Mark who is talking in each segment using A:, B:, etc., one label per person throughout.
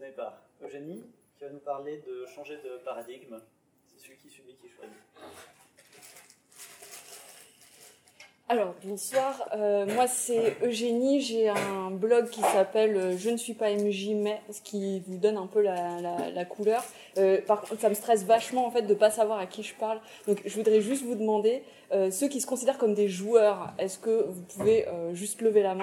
A: enchaîner par Eugénie, qui va nous parler de changer de paradigme. C'est celui qui subit qui choisit.
B: Alors, bonsoir, moi c'est Eugénie, j'ai un blog qui s'appelle Je ne suis pas MJ, mais ce qui vous donne un peu la couleur. Par contre, ça me stresse vachement en fait de ne pas savoir à qui je parle. Donc je voudrais juste vous demander, ceux qui se considèrent comme des joueurs, est-ce que vous pouvez juste lever la main?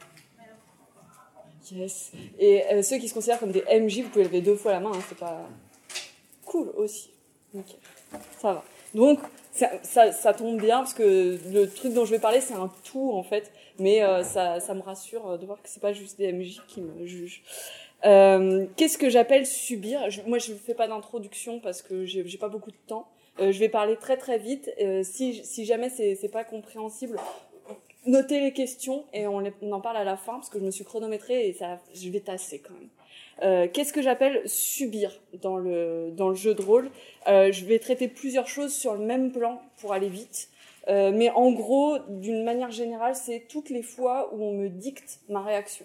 B: Yes. Et ceux qui se considèrent comme des MJ, vous pouvez lever 2 fois la main, hein, c'est pas cool aussi. Nickel. Ça va. Donc, ça tombe bien parce que le truc dont je vais parler, c'est un tout en fait. Mais ça me rassure de voir que c'est pas juste des MJ qui me jugent. Qu'est-ce que j'appelle subir? Moi, je ne fais pas d'introduction parce que j'ai pas beaucoup de temps. Je vais parler très très vite. Si jamais c'est pas compréhensible, notez les questions et on en parle à la fin parce que je me suis chronométrée et je vais tasser quand même. Qu'est-ce que j'appelle subir dans le jeu de rôle? Je vais traiter plusieurs choses sur le même plan pour aller vite. Mais en gros, d'une manière générale, c'est toutes les fois où on me dicte ma réaction.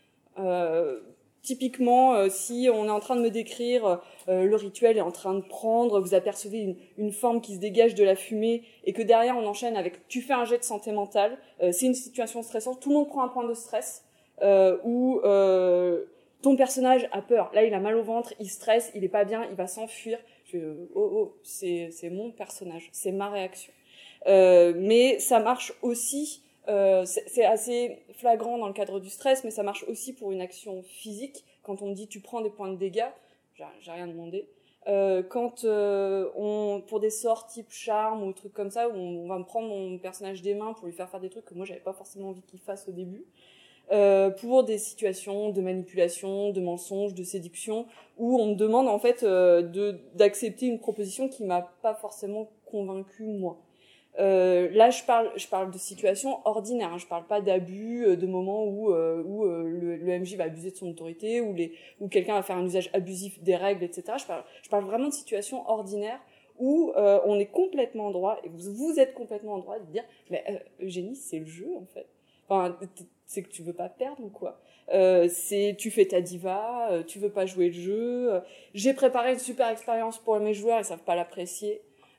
B: Typiquement, si on est en train de me décrire le rituel est en train de prendre, vous apercevez une forme qui se dégage de la fumée et que derrière on enchaîne avec tu fais un jet de santé mentale, c'est une situation stressante, tout le monde prend un point de stress ou ton personnage a peur, là il a mal au ventre, il stresse, il est pas bien, il va s'enfuir. C'est mon personnage, c'est ma réaction. Mais ça marche aussi. C'est assez flagrant dans le cadre du stress, mais ça marche aussi pour une action physique. Quand on me dit tu prends des points de dégâts, j'ai rien demandé. Quand pour des sorts type charme ou trucs comme ça, où on va me prendre mon personnage des mains pour lui faire des trucs que moi j'avais pas forcément envie qu'il fasse au début. Pour des situations de manipulation, de mensonge, de séduction, où on me demande en fait d'accepter une proposition qui m'a pas forcément convaincue moi. Là, je parle de situations ordinaires. Hein. Je parle pas d'abus, de moments où le MJ va abuser de son autorité, où quelqu'un va faire un usage abusif des règles, etc. Je parle vraiment de situations ordinaires où on est complètement en droit, et vous êtes complètement en droit de dire, mais Eugénie, c'est le jeu en fait. Enfin, c'est que tu veux pas perdre ou quoi. Tu fais ta diva, tu veux pas jouer le jeu. J'ai préparé une super expérience pour mes joueurs, ils savent pas l'apprécier.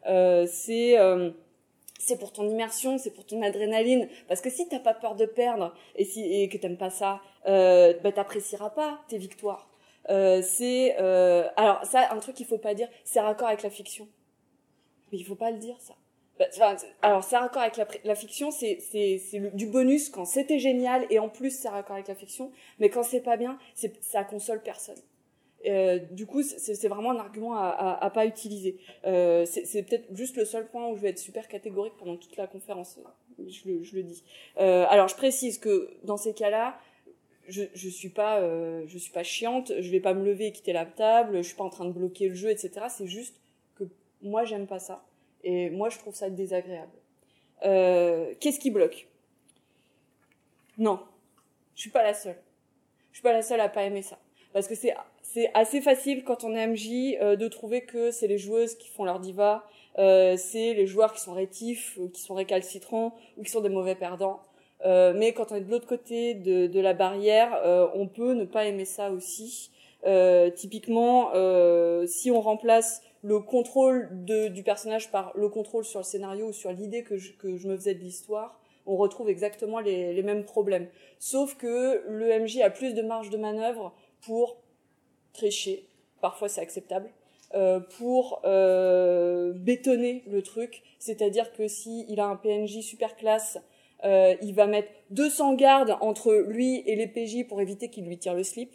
B: C'est pour ton immersion, c'est pour ton adrénaline. Parce que si t'as pas peur de perdre et que t'aimes pas ça, t'apprécieras pas tes victoires. Alors ça, un truc qu'il faut pas dire, c'est raccord avec la fiction. Mais il faut pas le dire ça. Alors c'est raccord avec la fiction, c'est du bonus quand c'était génial et en plus c'est raccord avec la fiction. Mais quand c'est pas bien, ça console personne. Du coup, c'est vraiment un argument à pas utiliser. C'est peut-être juste le seul point où je vais être super catégorique pendant toute la conférence. Je le dis. Alors, je précise que dans ces cas-là, je suis pas chiante. Je vais pas me lever et quitter la table. Je suis pas en train de bloquer le jeu, etc. C'est juste que moi, j'aime pas ça. Et moi, je trouve ça désagréable. Qu'est-ce qui bloque? Non, je suis pas la seule. Je suis pas la seule à pas aimer ça. Parce que c'est assez facile quand on est MJ de trouver que c'est les joueuses qui font leur diva, c'est les joueurs qui sont rétifs, qui sont récalcitrants ou qui sont des mauvais perdants. Mais quand on est de l'autre côté de la barrière, on peut ne pas aimer ça aussi. Typiquement, si on remplace le contrôle du personnage par le contrôle sur le scénario ou sur l'idée que je me faisais de l'histoire, on retrouve exactement les mêmes problèmes. Sauf que le MJ a plus de marge de manœuvre pour tricher, parfois c'est acceptable, pour bétonner le truc, c'est-à-dire que si il a un PNJ super classe, il va mettre 200 gardes entre lui et les PJ pour éviter qu'il lui tire le slip,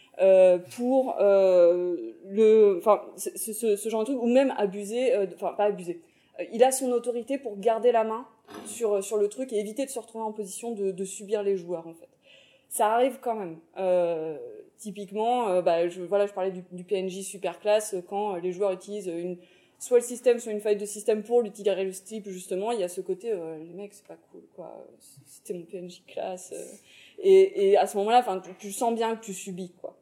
B: ce genre de truc, ou même abuser, pas abuser. Il a son autorité pour garder la main sur le truc et éviter de se retrouver en position de subir les joueurs en fait. Ça arrive quand même. Typiquement, je parlais du PNJ super classe quand les joueurs utilisent soit le système, soit une faille de système pour lui tirer le slip justement. Il y a ce côté, les mecs c'est pas cool quoi. C'était mon PNJ classe. Et à ce moment-là, tu sens bien que tu subis quoi.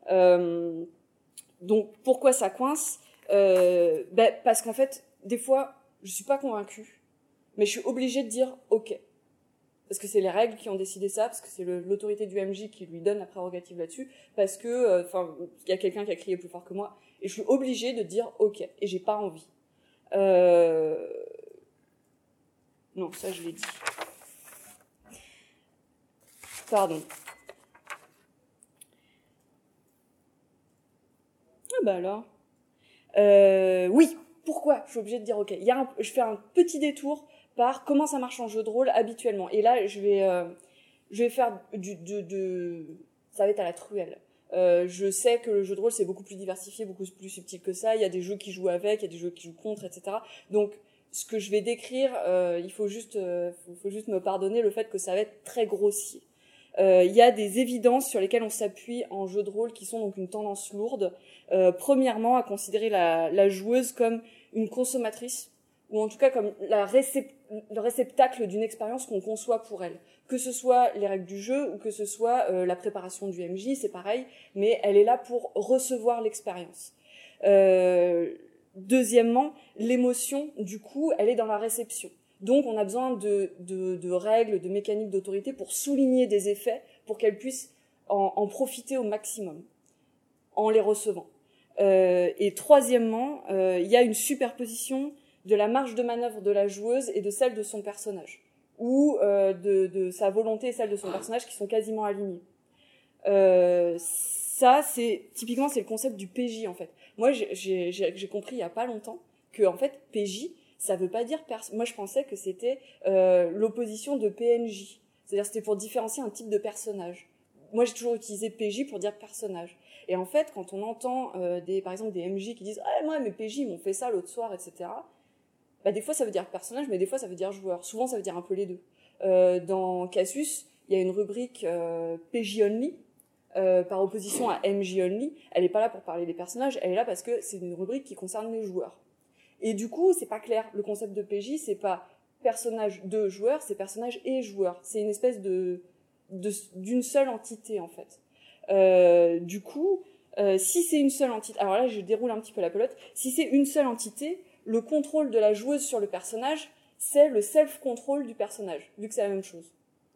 B: Donc pourquoi ça coince? Parce qu'en fait, des fois, je suis pas convaincue, mais je suis obligée de dire ok. parce que c'est les règles qui ont décidé ça, parce que c'est l'autorité du MJ qui lui donne la prérogative là-dessus, parce que, il y a quelqu'un qui a crié plus fort que moi, et je suis obligée de dire ok, et j'ai pas envie. Non, ça je l'ai dit. Pardon. Ah bah alors. Oui, pourquoi je suis obligée de dire ok. Je fais un petit détour par comment ça marche en jeu de rôle habituellement. Et là, je vais faire ça va être à la truelle. Je sais que le jeu de rôle c'est beaucoup plus diversifié, beaucoup plus subtil que ça. Il y a des jeux qui jouent avec, il y a des jeux qui jouent contre, etc. Donc, ce que je vais décrire, il faut juste me pardonner le fait que ça va être très grossier. Il y a des évidences sur lesquelles on s'appuie en jeu de rôle qui sont donc une tendance lourde. Premièrement, à considérer la joueuse comme une consommatrice, ou en tout cas comme le réceptacle d'une expérience qu'on conçoit pour elle. Que ce soit les règles du jeu ou que ce soit la préparation du MJ, c'est pareil, mais elle est là pour recevoir l'expérience. Deuxièmement, l'émotion, du coup, elle est dans la réception. Donc, on a besoin de règles, de mécaniques d'autorité pour souligner des effets, pour qu'elle puisse en profiter au maximum, en les recevant. Et troisièmement, il y a une superposition de la marge de manœuvre de la joueuse et de celle de son personnage, ou de sa volonté et celle de son personnage qui sont quasiment alignées. Ça, typiquement, c'est le concept du PJ, en fait. Moi, j'ai compris il y a pas longtemps que, en fait, PJ, ça veut pas dire moi, je pensais que c'était l'opposition de PNJ. C'est-à-dire, c'était pour différencier un type de personnage. Moi, j'ai toujours utilisé PJ pour dire personnage. Et en fait, quand on entend par exemple des MJ qui disent « Ah, moi, mes PJ, ils m'ont fait ça l'autre soir, etc. » Bah, des fois, ça veut dire personnage, mais des fois, ça veut dire joueur. Souvent, ça veut dire un peu les deux. Dans Casus, il y a une rubrique PJ Only, par opposition à MJ Only. Elle n'est pas là pour parler des personnages, elle est là parce que c'est une rubrique qui concerne les joueurs. Et du coup, c'est pas clair. Le concept de PJ, c'est pas personnage de joueur, c'est personnage et joueur. C'est une espèce d'une seule entité, en fait. Du coup, si c'est une seule entité, alors là, je déroule un petit peu la pelote. Si c'est une seule entité, le contrôle de la joueuse sur le personnage, c'est le self-control du personnage, vu que c'est la même chose.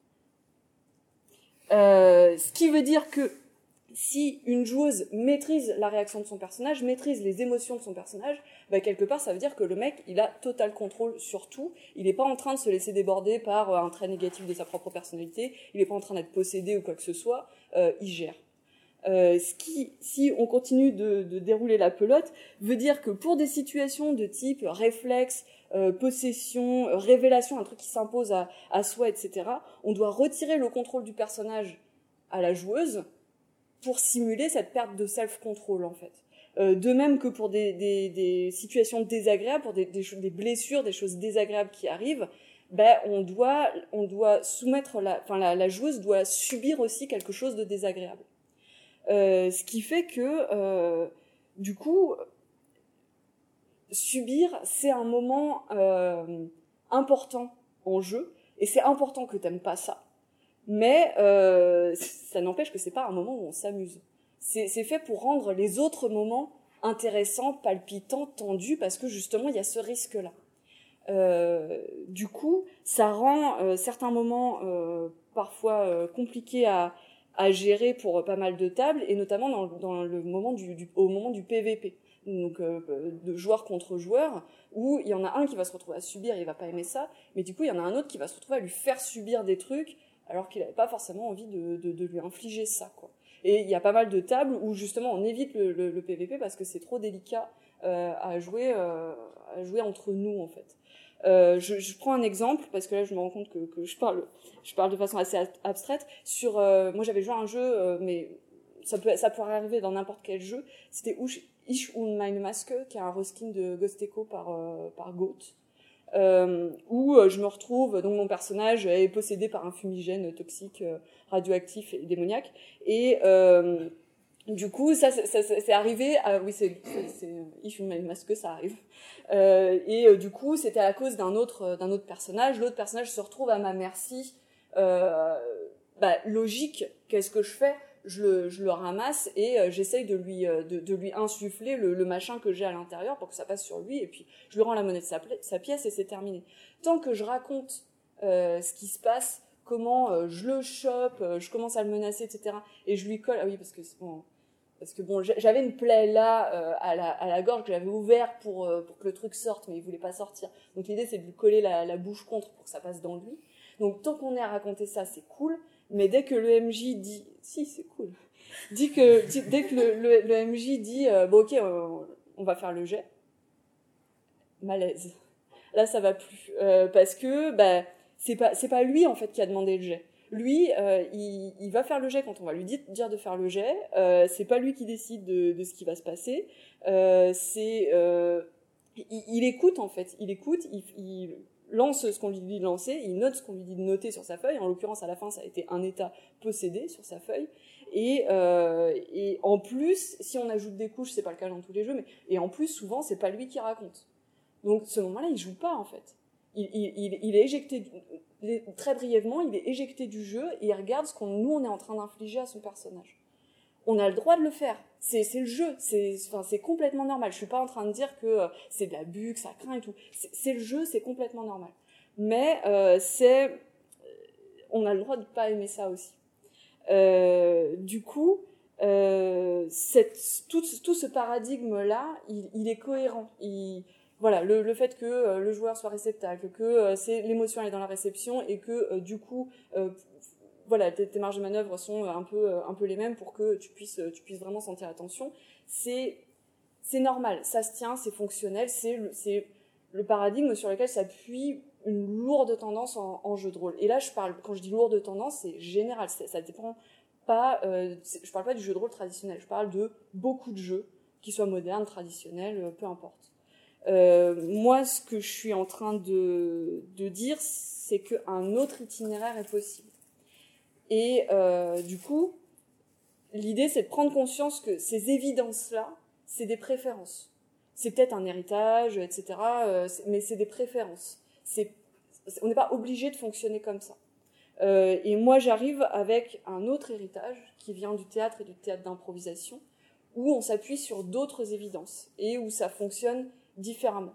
B: Ce qui veut dire que si une joueuse maîtrise la réaction de son personnage, maîtrise les émotions de son personnage, bah quelque part ça veut dire que le mec il a total contrôle sur tout, il n'est pas en train de se laisser déborder par un trait négatif de sa propre personnalité, il n'est pas en train d'être possédé ou quoi que ce soit, il gère. Ce qui, si on continue de dérouler la pelote, veut dire que pour des situations de type réflexe, possession, révélation, un truc qui s'impose à soi, etc., on doit retirer le contrôle du personnage à la joueuse pour simuler cette perte de self-control, en fait. De même que pour des situations désagréables, pour des blessures, des choses désagréables qui arrivent, ben on doit soumettre la joueuse doit subir aussi quelque chose de désagréable. Ce qui fait que du coup subir c'est un moment important en jeu et c'est important que t'aimes pas ça, mais ça n'empêche que c'est pas un moment où on s'amuse. C'est fait pour rendre les autres moments intéressants, palpitants, tendus, parce que justement il y a ce risque là. Du coup ça rend certains moments parfois compliqués à gérer pour pas mal de tables, et notamment dans le moment au moment du PVP, donc de joueur contre joueur, où il y en a un qui va se retrouver à subir, il va pas aimer ça, mais du coup il y en a un autre qui va se retrouver à lui faire subir des trucs alors qu'il avait pas forcément envie de lui infliger ça, quoi. Et il y a pas mal de tables où justement on évite le PVP parce que c'est trop délicat à jouer entre nous, en fait. Je prends un exemple parce que là je me rends compte que je parle de façon assez abstraite sur moi j'avais joué à un jeu mais ça pourrait arriver dans n'importe quel jeu. C'était Ich und meine Maske, qui est un reskin de Ghost Echo par Goat, où je me retrouve, donc mon personnage est possédé par un fumigène toxique, radioactif et démoniaque, et du coup ça c'est arrivé oui c'est Ich und meine Maske, ça arrive. Et du coup, c'était à cause d'un autre personnage. L'autre personnage se retrouve à ma merci. Logique, qu'est-ce que je fais ? Je le ramasse et j'essaye de lui insuffler le machin que j'ai à l'intérieur pour que ça passe sur lui. Et puis, je lui rends la monnaie de sa pièce et c'est terminé. Tant que je raconte ce qui se passe comment je le chope, je commence à le menacer, etc. Et je lui colle, ah oui, parce que bon, j'avais une plaie là à la gorge que j'avais ouverte pour que le truc sorte, mais il voulait pas sortir. Donc l'idée c'est de lui coller la bouche contre pour que ça passe dans lui. Donc tant qu'on est à raconter ça, c'est cool. Mais dès que le MJ dit, si c'est cool, dès que le MJ dit, bon ok, on va faire le jet, malaise. Là ça va plus, parce que c'est pas lui en fait qui a demandé le jet. Lui, il va faire le jet quand on va lui dire de faire le jet. C'est pas lui qui décide de ce qui va se passer. Il écoute en fait. Il lance ce qu'on lui dit de lancer. Il note ce qu'on lui dit de noter sur sa feuille. En l'occurrence, à la fin, ça a été un état possédé sur sa feuille. Et en plus, si on ajoute des couches, c'est pas le cas dans tous les jeux, et en plus, souvent, c'est pas lui qui raconte. Donc, ce moment-là, il joue pas en fait. Il est éjecté. Très brièvement, il est éjecté du jeu et il regarde ce nous on est en train d'infliger à son personnage. On a le droit de le faire. C'est le jeu. C'est complètement normal. Je suis pas en train de dire que c'est de l'abus, que ça craint et tout. C'est le jeu, c'est complètement normal. Mais on a le droit de pas aimer ça aussi. Du coup, tout ce paradigme-là, il est cohérent. Voilà, le fait que le joueur soit réceptacle, que c'est l'émotion elle est dans la réception et que du coup voilà, tes marges de manœuvre sont un peu les mêmes pour que tu puisses vraiment sentir la tension, c'est normal, ça se tient, c'est fonctionnel, c'est le paradigme sur lequel s'appuie une lourde tendance en jeu de rôle. Et là quand je dis lourde tendance, c'est général, ça dépend pas je parle pas du jeu de rôle traditionnel, je parle de beaucoup de jeux, qu'ils soient modernes, traditionnels, peu importe. Moi, ce que je suis en train de dire, c'est qu'un autre itinéraire est possible. Et du coup, l'idée, c'est de prendre conscience que ces évidences-là, c'est des préférences. C'est peut-être un héritage, etc., mais c'est des préférences. On n'est pas obligé de fonctionner comme ça. Et moi, j'arrive avec un autre héritage qui vient du théâtre et du théâtre d'improvisation, où on s'appuie sur d'autres évidences et où ça fonctionne différemment.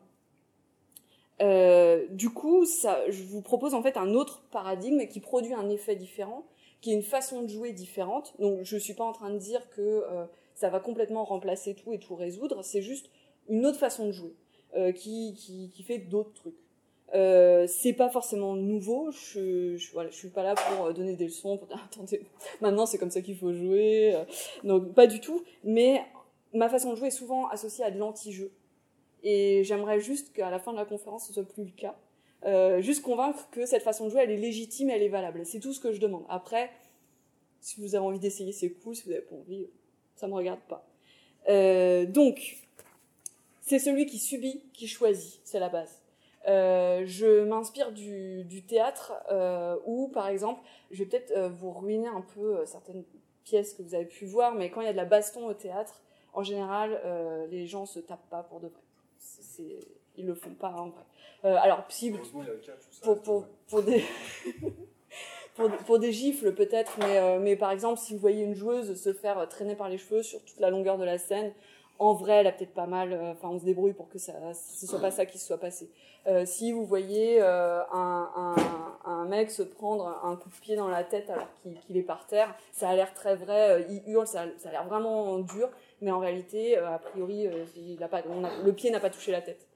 B: Du coup, je vous propose en fait un autre paradigme qui produit un effet différent, qui est une façon de jouer différente. Donc, je suis pas en train de dire que ça va complètement remplacer tout et tout résoudre. C'est juste une autre façon de jouer qui fait d'autres trucs. C'est pas forcément nouveau. Je suis pas là pour donner des leçons. Pour dire, attendez, maintenant c'est comme ça qu'il faut jouer. Donc pas du tout. Mais ma façon de jouer est souvent associée à de l'anti-jeu. Et j'aimerais juste qu'à la fin de la conférence, ce soit plus le cas. Juste convaincre que cette façon de jouer, elle est légitime, elle est valable. C'est tout ce que je demande. Après, si vous avez envie d'essayer, c'est cool. Si vous n'avez pas envie, ça me regarde pas. Donc, c'est celui qui subit, qui choisit. C'est la base. Je m'inspire du théâtre où, par exemple, je vais peut-être vous ruiner un peu certaines pièces que vous avez pu voir, mais quand il y a de la baston au théâtre, en général, les gens se tapent pas pour de vrai. Ils le font pas en vrai. Alors, si pour des gifles peut-être, mais par exemple, si vous voyez une joueuse se faire traîner par les cheveux sur toute la longueur de la scène, en vrai, elle a peut-être pas mal. Enfin, on se débrouille pour que ce soit pas ça qui se soit passé. Si vous voyez un mec se prendre un coup de pied dans la tête alors qu'il est par terre, ça a l'air très vrai. Il hurle, ça a l'air vraiment dur, mais en réalité, a priori, le pied n'a pas touché la tête.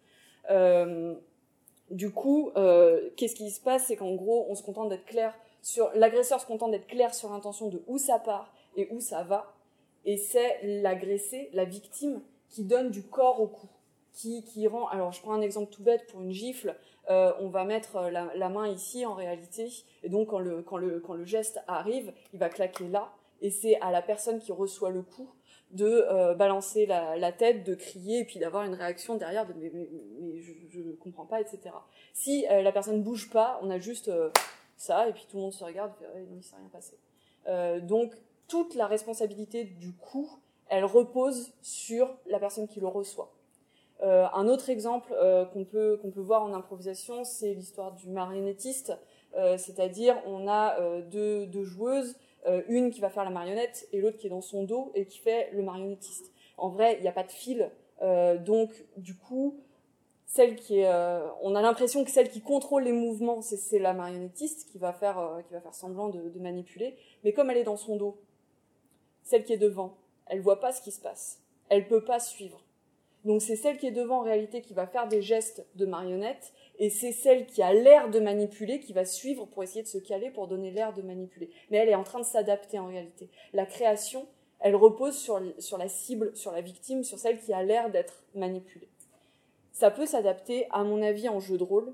B: Du coup, qu'est-ce qui se passe, c'est qu'en gros, on se contente d'être clair l'agresseur se contente d'être clair sur l'intention de où ça part et où ça va. Et c'est l'agressé, la victime, qui donne du corps au coup, qui rend. Alors, je prends un exemple tout bête pour une gifle. On va mettre la main ici en réalité, et donc quand le geste arrive, il va claquer là, et c'est à la personne qui reçoit le coup de balancer la tête, de crier, et puis d'avoir une réaction derrière de mais je comprends pas, etc. Si la personne bouge pas, on a juste ça, et puis tout le monde se regarde, et fait, non, il s'est rien passé. Donc toute la responsabilité du coup, elle repose sur la personne qui le reçoit. Un autre exemple qu'on peut voir en improvisation, c'est l'histoire du marionnettiste, c'est-à-dire on a deux joueuses, une qui va faire la marionnette et l'autre qui est dans son dos et qui fait le marionnettiste. En vrai, il n'y a pas de fil, donc du coup, on a l'impression que celle qui contrôle les mouvements, c'est la marionnettiste qui va faire semblant de manipuler. Mais comme elle est dans son dos, celle qui est devant, elle voit pas ce qui se passe. Elle peut pas suivre. Donc c'est celle qui est devant en réalité qui va faire des gestes de marionnette, et c'est celle qui a l'air de manipuler qui va suivre pour essayer de se caler pour donner l'air de manipuler. Mais elle est en train de s'adapter en réalité. La création, elle repose sur la cible, sur la victime, sur celle qui a l'air d'être manipulée. Ça peut s'adapter, à mon avis, en jeu de rôle.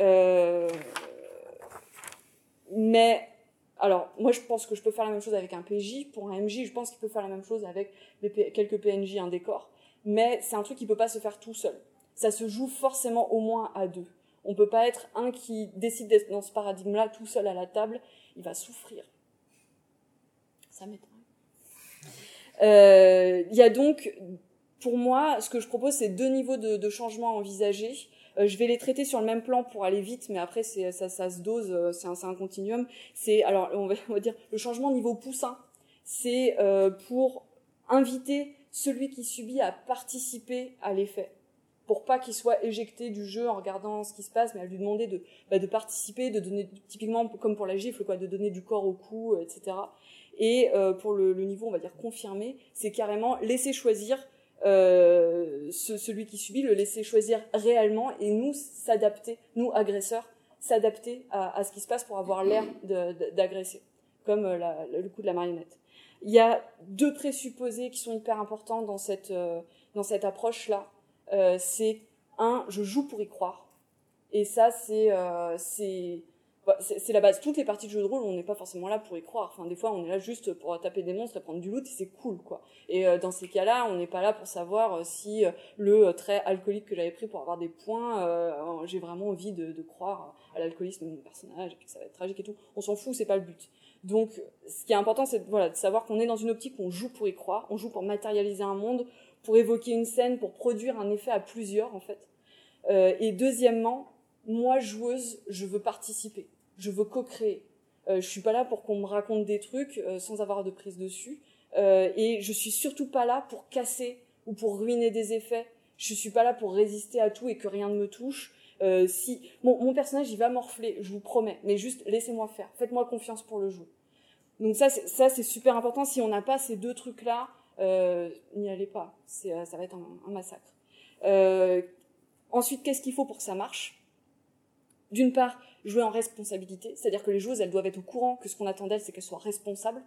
B: Mais, alors, moi je pense que je peux faire la même chose avec un PJ. Pour un MJ, je pense qu'il peut faire la même chose avec quelques PNJ, un décor. Mais c'est un truc qui peut pas se faire tout seul. Ça se joue forcément au moins à deux. On peut pas être un qui décide d'être dans ce paradigme-là tout seul à la table. Il va souffrir. Ça m'étonne. Il y a donc, pour moi, ce que je propose, c'est 2 niveaux de changement à envisager. Je vais les traiter sur le même plan pour aller vite, mais après ça se dose, c'est un continuum. Alors on va dire le changement niveau poussin, c'est pour inviter celui qui subit à participer à l'effet, pour pas qu'il soit éjecté du jeu en regardant ce qui se passe, mais à lui demander de participer, de donner, typiquement comme pour la gifle, de donner du corps au cou, etc. Et pour le niveau, on va dire confirmé, c'est carrément laisser choisir celui qui subit, le laisser choisir réellement, et nous s'adapter, nous agresseurs, s'adapter à ce qui se passe pour avoir l'air d'agresser, comme le coup de la marionnette. Il y a 2 présupposés qui sont hyper importants dans cette approche-là. C'est je joue pour y croire. Et ça, c'est la base. Toutes les parties de jeu de rôle, on n'est pas forcément là pour y croire. Enfin, des fois, on est là juste pour taper des monstres et prendre du loot, et c'est cool, quoi. Et dans ces cas-là, on n'est pas là pour savoir si le trait alcoolique que j'avais pris pour avoir des points, j'ai vraiment envie de croire à l'alcoolisme de mon personnage, et puis que ça va être tragique et tout. On s'en fout, c'est pas le but. Donc, ce qui est important, c'est de savoir qu'on est dans une optique où on joue pour y croire, on joue pour matérialiser un monde, pour évoquer une scène, pour produire un effet à plusieurs, en fait. Et deuxièmement, moi, joueuse, je veux participer. Je veux co-créer. Je suis pas là pour qu'on me raconte des trucs sans avoir de prise dessus. Et je suis surtout pas là pour casser ou pour ruiner des effets. Je suis pas là pour résister à tout et que rien ne me touche. Mon personnage, il va morfler, je vous promets. Mais juste, laissez-moi faire. Faites-moi confiance pour le jeu. Donc ça, c'est super important. Si on n'a pas ces 2 trucs-là, n'y allez pas. Ça va être un massacre. Ensuite, qu'est-ce qu'il faut pour que ça marche ? D'une part, jouer en responsabilité, c'est-à-dire que les joueuses, elles doivent être au courant que ce qu'on attend d'elles, c'est qu'elles soient responsables,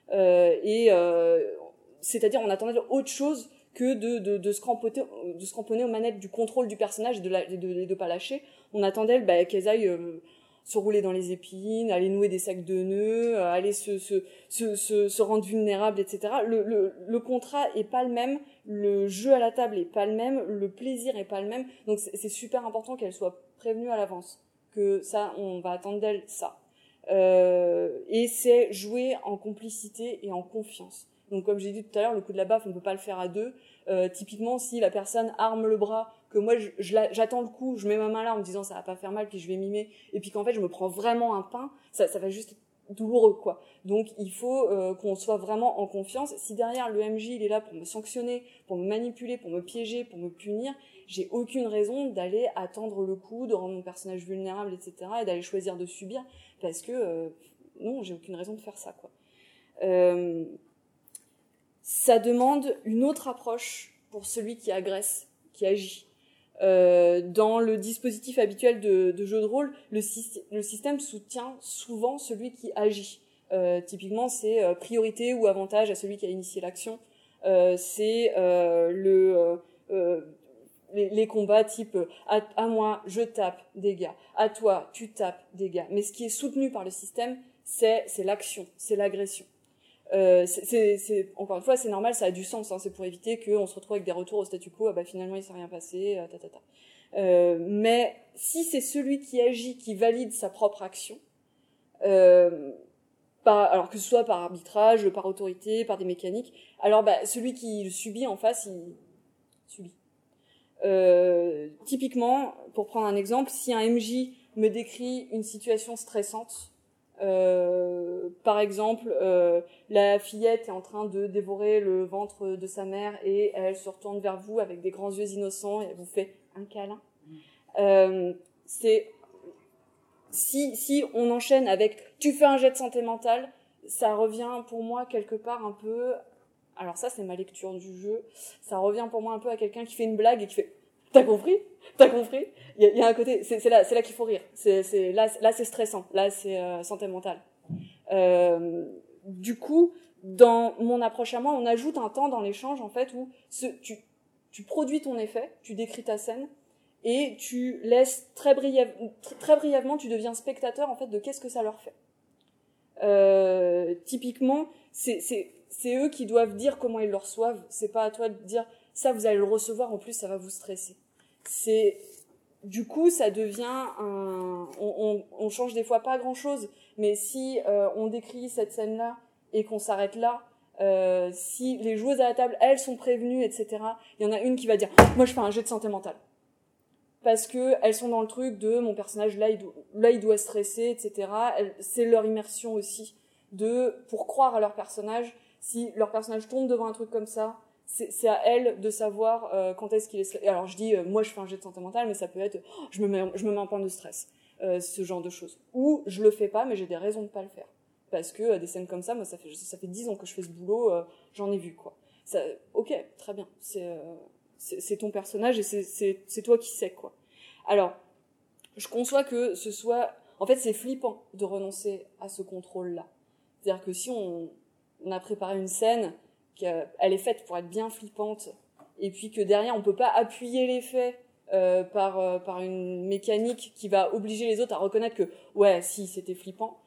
B: c'est-à-dire on attend d'elles autre chose que de se cramponner aux manettes du contrôle du personnage et de pas lâcher. On attend d'elles qu'elles aillent se rouler dans les épines, aller nouer des sacs de nœuds, aller se rendre vulnérables, etc. Le contrat est pas le même, le jeu à la table est pas le même, le plaisir est pas le même, donc c'est super important qu'elles soient prévenues à l'avance que ça, on va attendre d'elle ça. Et c'est jouer en complicité et en confiance. Donc comme j'ai dit tout à l'heure, le coup de la baffe, on peut pas le faire à 2. Typiquement, si la personne arme le bras, que moi j'attends le coup, je mets ma main là en me disant ça va pas faire mal, puis je vais mimer, et puis qu'en fait je me prends vraiment un pain, ça va juste être douloureux, quoi. Donc il faut qu'on soit vraiment en confiance. Si derrière le MJ il est là pour me sanctionner, pour me manipuler, pour me piéger, pour me punir, j'ai aucune raison d'aller attendre le coup, de rendre mon personnage vulnérable, etc., et d'aller choisir de subir, parce que non, j'ai aucune raison de faire ça, quoi. Ça demande une autre approche pour celui qui agresse, qui agit. Dans le dispositif habituel de jeu de rôle, le système soutient souvent celui qui agit. Typiquement, c'est priorité ou avantage à celui qui a initié l'action. C'est les combats type à moi, je tape, dégâts. À toi, tu tapes, dégâts. Mais ce qui est soutenu par le système, c'est l'action, c'est l'agression. Encore une fois, c'est normal, ça a du sens, hein, c'est pour éviter qu'on se retrouve avec des retours au statu quo, finalement il s'est rien passé, mais si c'est celui qui agit, qui valide sa propre action, alors que ce soit par arbitrage, par autorité, par des mécaniques, alors celui qui le subit en face, il subit. Typiquement, pour prendre un exemple, si un MJ me décrit une situation stressante, par exemple, la fillette est en train de dévorer le ventre de sa mère et elle se retourne vers vous avec des grands yeux innocents et elle vous fait un câlin. C'est si on enchaîne avec tu fais un jet de santé mentale, ça revient pour moi quelque part un peu, alors ça c'est ma lecture du jeu, ça revient pour moi un peu à quelqu'un qui fait une blague et qui fait t'as compris il y a un côté, c'est là qu'il faut rire, là c'est stressant, là c'est santé mentale. Du coup, dans mon approche à moi, on ajoute un temps dans l'échange en fait où tu produis ton effet, tu décris ta scène et tu laisses très brièvement, tu deviens spectateur en fait de qu'est-ce que ça leur fait. Typiquement, c'est eux qui doivent dire comment ils le reçoivent. C'est pas à toi de dire ça vous allez le recevoir, en plus ça va vous stresser. Du coup ça devient on change des fois pas grand chose, mais si on décrit cette scène là et qu'on s'arrête là, si les joueuses à la table elles sont prévenues, etc., il y en a une qui va dire moi je fais un jet de santé mentale parce que elles sont dans le truc de mon personnage là il doit stresser, etc. C'est leur immersion aussi pour croire à leur personnage. Si leur personnage tombe devant un truc comme ça, c'est à elle de savoir quand est-ce qu'il est stressé. Alors je dis moi je fais un jet de santé mentale, mais ça peut être je me mets en point de stress, ce genre de choses. Ou je le fais pas, mais j'ai des raisons de pas le faire parce que des scènes comme ça, moi ça fait 10 ans que je fais ce boulot, j'en ai vu quoi. Ça, ok, très bien, c'est ton personnage et c'est toi qui sais quoi. Alors je conçois que ce soit, en fait c'est flippant de renoncer à ce contrôle là. C'est-à-dire que si on a préparé une scène, elle est faite pour être bien flippante, et puis que derrière on peut pas appuyer l'effet par une mécanique qui va obliger les autres à reconnaître que ouais si c'était flippant,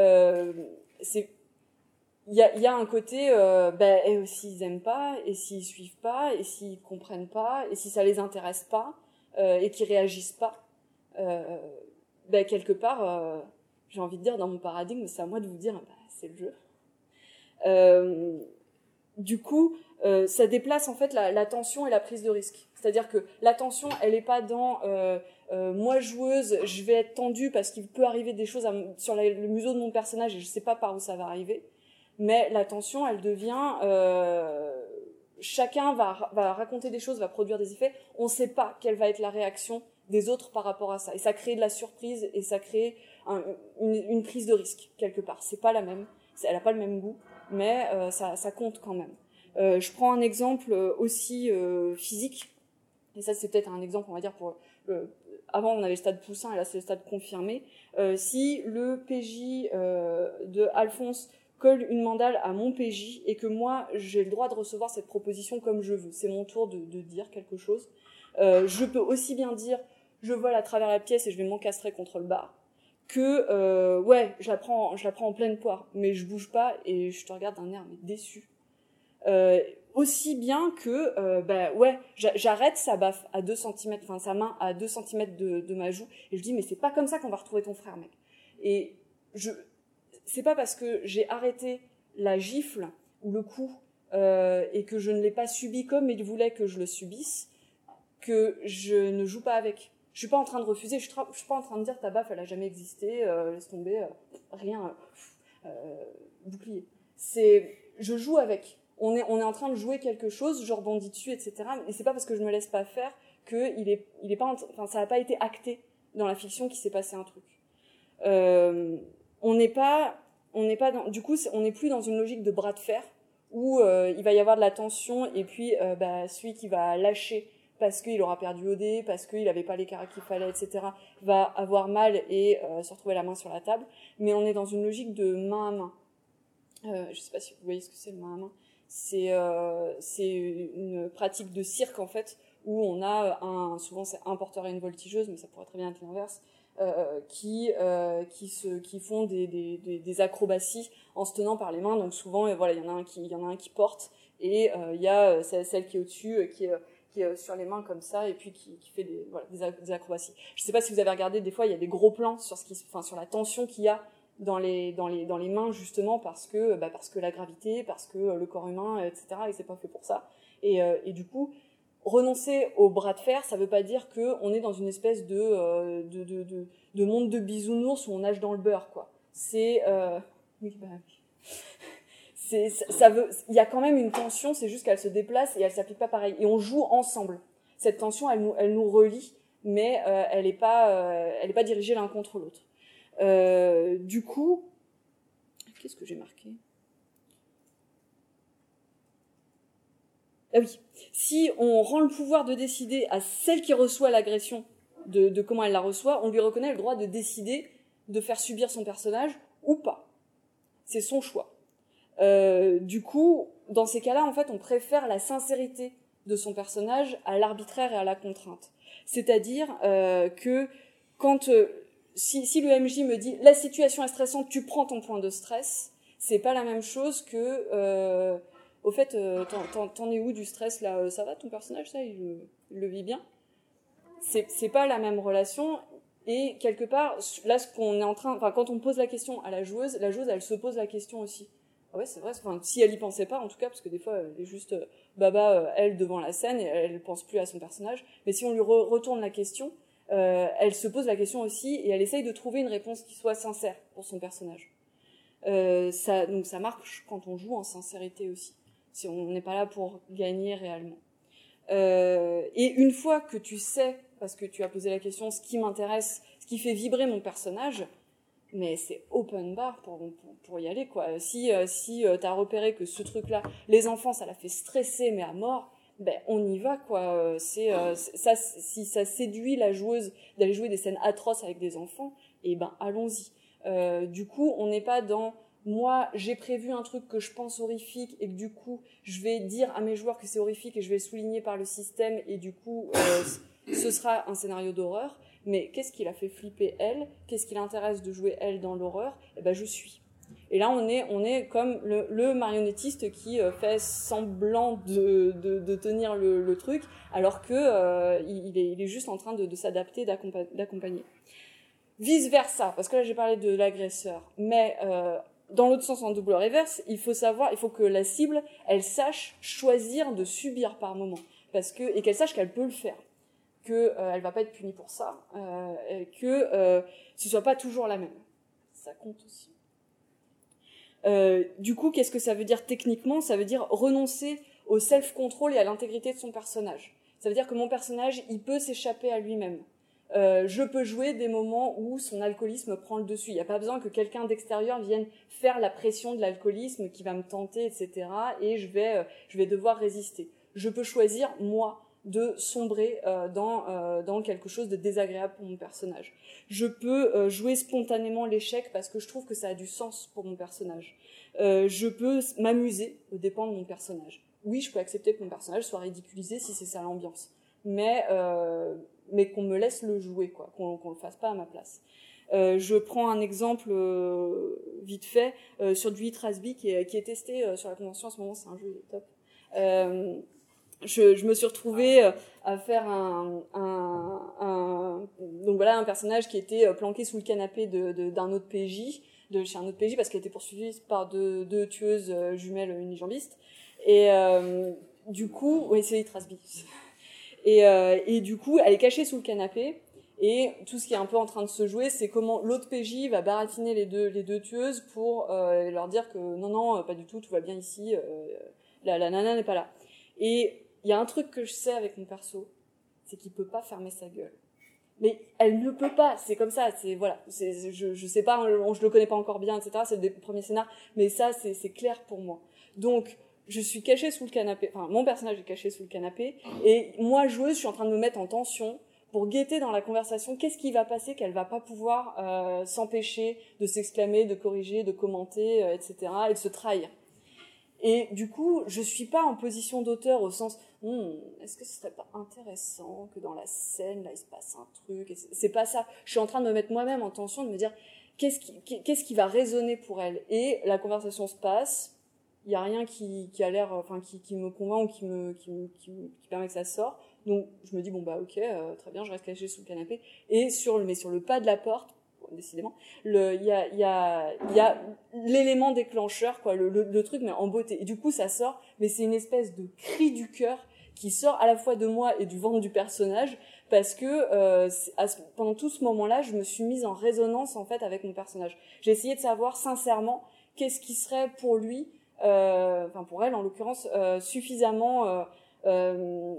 B: il y a un côté et s'ils aiment pas, et s'ils suivent pas, et s'ils comprennent pas, et si ça les intéresse pas, et qu'ils réagissent pas, quelque part j'ai envie de dire dans mon paradigme c'est à moi de vous dire c'est le jeu. Du coup, ça déplace en fait la tension et la prise de risque. C'est-à-dire que la tension, elle est pas dans moi joueuse, je vais être tendue parce qu'il peut arriver des choses sur le museau de mon personnage et je sais pas par où ça va arriver. Mais la tension, elle devient chacun va raconter des choses, va produire des effets. On sait pas quelle va être la réaction des autres par rapport à ça. Et ça crée de la surprise et ça crée une prise de risque quelque part. C'est pas la même, elle a pas le même goût. Mais ça compte quand même. Je prends un exemple aussi physique, et ça c'est peut-être un exemple, on va dire, pour avant on avait le stade poussin et là c'est le stade confirmé. Si le PJ de Alphonse colle une mandale à mon PJ et que moi j'ai le droit de recevoir cette proposition comme je veux, c'est mon tour de dire quelque chose, je peux aussi bien dire je vole à travers la pièce et je vais m'encastrer contre le bar, que ouais je la prends en pleine poire mais je bouge pas et je te regarde d'un air mais déçu, aussi bien que ouais j'arrête sa baffe à 2 cm, enfin sa main à 2 cm de ma joue et je dis mais c'est pas comme ça qu'on va retrouver ton frère mec. Et c'est pas parce que j'ai arrêté la gifle ou le coup et que je ne l'ai pas subi comme il voulait que je le subisse que je ne joue pas avec. Je suis pas en train de refuser, je suis pas en train de dire ta baffe elle a jamais existé, laisse tomber, rien, bouclier. Je joue avec. On est en train de jouer quelque chose, je rebondis dessus, etc. Et c'est pas parce que je me laisse pas faire que il est pas, enfin ça a pas été acté dans la fiction qu'il s'est passé un truc. On n'est pas dans, du coup on n'est plus dans une logique de bras de fer où il va y avoir de la tension et puis celui qui va lâcher parce qu'il aura perdu au dé, parce qu'il n'avait pas les carats qu'il fallait, etc., va avoir mal et se retrouver la main sur la table. Mais on est dans une logique de main à main. Je sais pas si vous voyez ce que c'est le main à main. C'est une pratique de cirque, en fait, où on a souvent c'est un porteur et une voltigeuse, mais ça pourrait très bien être l'inverse, qui font des acrobaties en se tenant par les mains. Donc souvent, voilà, il y en a un qui porte, et il y a celle qui est au-dessus, qui est sur les mains comme ça et puis qui fait des acrobaties. Je sais pas si vous avez regardé, des fois il y a des gros plans sur sur la tension qu'il y a dans les mains, justement parce que la gravité, parce que le corps humain, etc., et c'est pas fait pour ça. Et du coup, renoncer au bras de fer, ça veut pas dire que on est dans une espèce de monde de bisounours où on nage dans le beurre, quoi. Il y a quand même une tension, c'est juste qu'elle se déplace et elle s'applique pas pareil. Et on joue ensemble. Cette tension, elle nous relie, mais elle est pas dirigée l'un contre l'autre. Du coup, qu'est-ce que j'ai marqué ? Ah oui, si on rend le pouvoir de décider à celle qui reçoit l'agression de comment elle la reçoit, on lui reconnaît le droit de décider de faire subir son personnage ou pas. C'est son choix. Du coup, dans ces cas-là, en fait, on préfère la sincérité de son personnage à l'arbitraire et à la contrainte. C'est-à-dire que quand si le MJ me dit la situation est stressante, tu prends ton point de stress, c'est pas la même chose que au fait t'en es où du stress là, ça va ton personnage, ça il le vit bien. C'est pas la même relation. Et quelque part, là, ce qu'on est en train, enfin, quand on pose la question à la joueuse, elle se pose la question aussi. Ah ouais, c'est vrai. Enfin, si elle y pensait pas, en tout cas, parce que des fois, elle est juste baba, elle devant la scène, et elle pense plus à son personnage. Mais si on lui retourne la question, elle se pose la question aussi, et elle essaye de trouver une réponse qui soit sincère pour son personnage. Donc ça marche quand on joue en sincérité aussi. Si on n'est pas là pour gagner réellement. Et une fois que tu sais, parce que tu as posé la question, ce qui m'intéresse, ce qui fait vibrer mon personnage, mais c'est open bar pour y aller, quoi. Si t'as repéré que ce truc-là, les enfants, ça l'a fait stresser, mais à mort, ben on y va, quoi. Ça, si ça séduit la joueuse d'aller jouer des scènes atroces avec des enfants, et ben allons-y. Du coup, on n'est pas dans moi, j'ai prévu un truc que je pense horrifique et que du coup, je vais dire à mes joueurs que c'est horrifique et je vais le souligner par le système et du coup, ce sera un scénario d'horreur. Mais qu'est-ce qui l'a fait flipper elle ? Qu'est-ce qui l'intéresse de jouer elle dans l'horreur ? Eh ben, je suis. Et là, on est comme le marionnettiste qui fait semblant de tenir le truc, alors que il est juste en train de s'adapter, d'accompagner. Vice versa, parce que là j'ai parlé de l'agresseur, mais dans l'autre sens, en double reverse, il faut que la cible, elle sache choisir de subir par moment, et qu'elle sache qu'elle peut le faire, que elle va pas être punie pour ça, que ce soit pas toujours la même. Ça compte aussi. Du coup, qu'est-ce que ça veut dire techniquement ? Ça veut dire renoncer au self-control et à l'intégrité de son personnage. Ça veut dire que mon personnage, il peut s'échapper à lui-même. Je peux jouer des moments où son alcoolisme prend le dessus. Il n'y a pas besoin que quelqu'un d'extérieur vienne faire la pression de l'alcoolisme qui va me tenter, etc. Et je vais devoir résister. Je peux choisir, moi, de sombrer dans quelque chose de désagréable pour mon personnage. Je peux jouer spontanément l'échec parce que je trouve que ça a du sens pour mon personnage. Je peux m'amuser aux dépens de mon personnage. Oui, je peux accepter que mon personnage soit ridiculisé si c'est ça l'ambiance. Mais qu'on me laisse le jouer, quoi, qu'on le fasse pas à ma place. Je prends un exemple vite fait sur du Hit Rasby qui est testé sur la convention en ce moment, c'est un jeu top. Je me suis retrouvée à faire donc voilà, un personnage qui était planqué sous le canapé d'un autre PJ, chez un autre PJ parce qu'elle était poursuivie par deux tueuses jumelles unijambistes. Et du coup, oui, c'est Hit Rasby. Et du coup, elle est cachée sous le canapé. Et tout ce qui est un peu en train de se jouer, c'est comment l'autre PJ va baratiner les deux tueuses pour leur dire que non, pas du tout va bien ici, la nana n'est pas là. Et il y a un truc que je sais avec mon perso, c'est qu'il peut pas fermer sa gueule. Mais elle ne peut pas, c'est comme ça, je sais pas, je le connais pas encore bien, etc. C'est des premiers scénars, mais ça, c'est clair pour moi. Donc, je suis cachée sous le canapé, enfin, mon personnage est caché sous le canapé, et moi, joueuse, je suis en train de me mettre en tension pour guetter dans la conversation qu'est-ce qui va passer qu'elle va pas pouvoir s'empêcher de s'exclamer, de corriger, de commenter, etc., et de se trahir. Et du coup, je suis pas en position d'auteur au sens est-ce que ce serait pas intéressant que dans la scène là il se passe un truc, et c'est pas ça. Je suis en train de me mettre moi-même en tension, de me dire qu'est-ce qui va résonner pour elle, et la conversation se passe, il y a rien qui a l'air, enfin qui me convainc ou qui permet que ça sorte. Donc je me dis bon bah ok, très bien, je reste cachée sous le canapé, et sur le pas de la porte, décidément, il y a l'élément déclencheur, quoi, le truc, mais en beauté. Et du coup, ça sort, mais c'est une espèce de cri du cœur qui sort à la fois de moi et du ventre du personnage, parce que pendant tout ce moment-là, je me suis mise en résonance en fait avec mon personnage. J'ai essayé de savoir sincèrement qu'est-ce qui serait pour lui, enfin pour elle en l'occurrence, suffisamment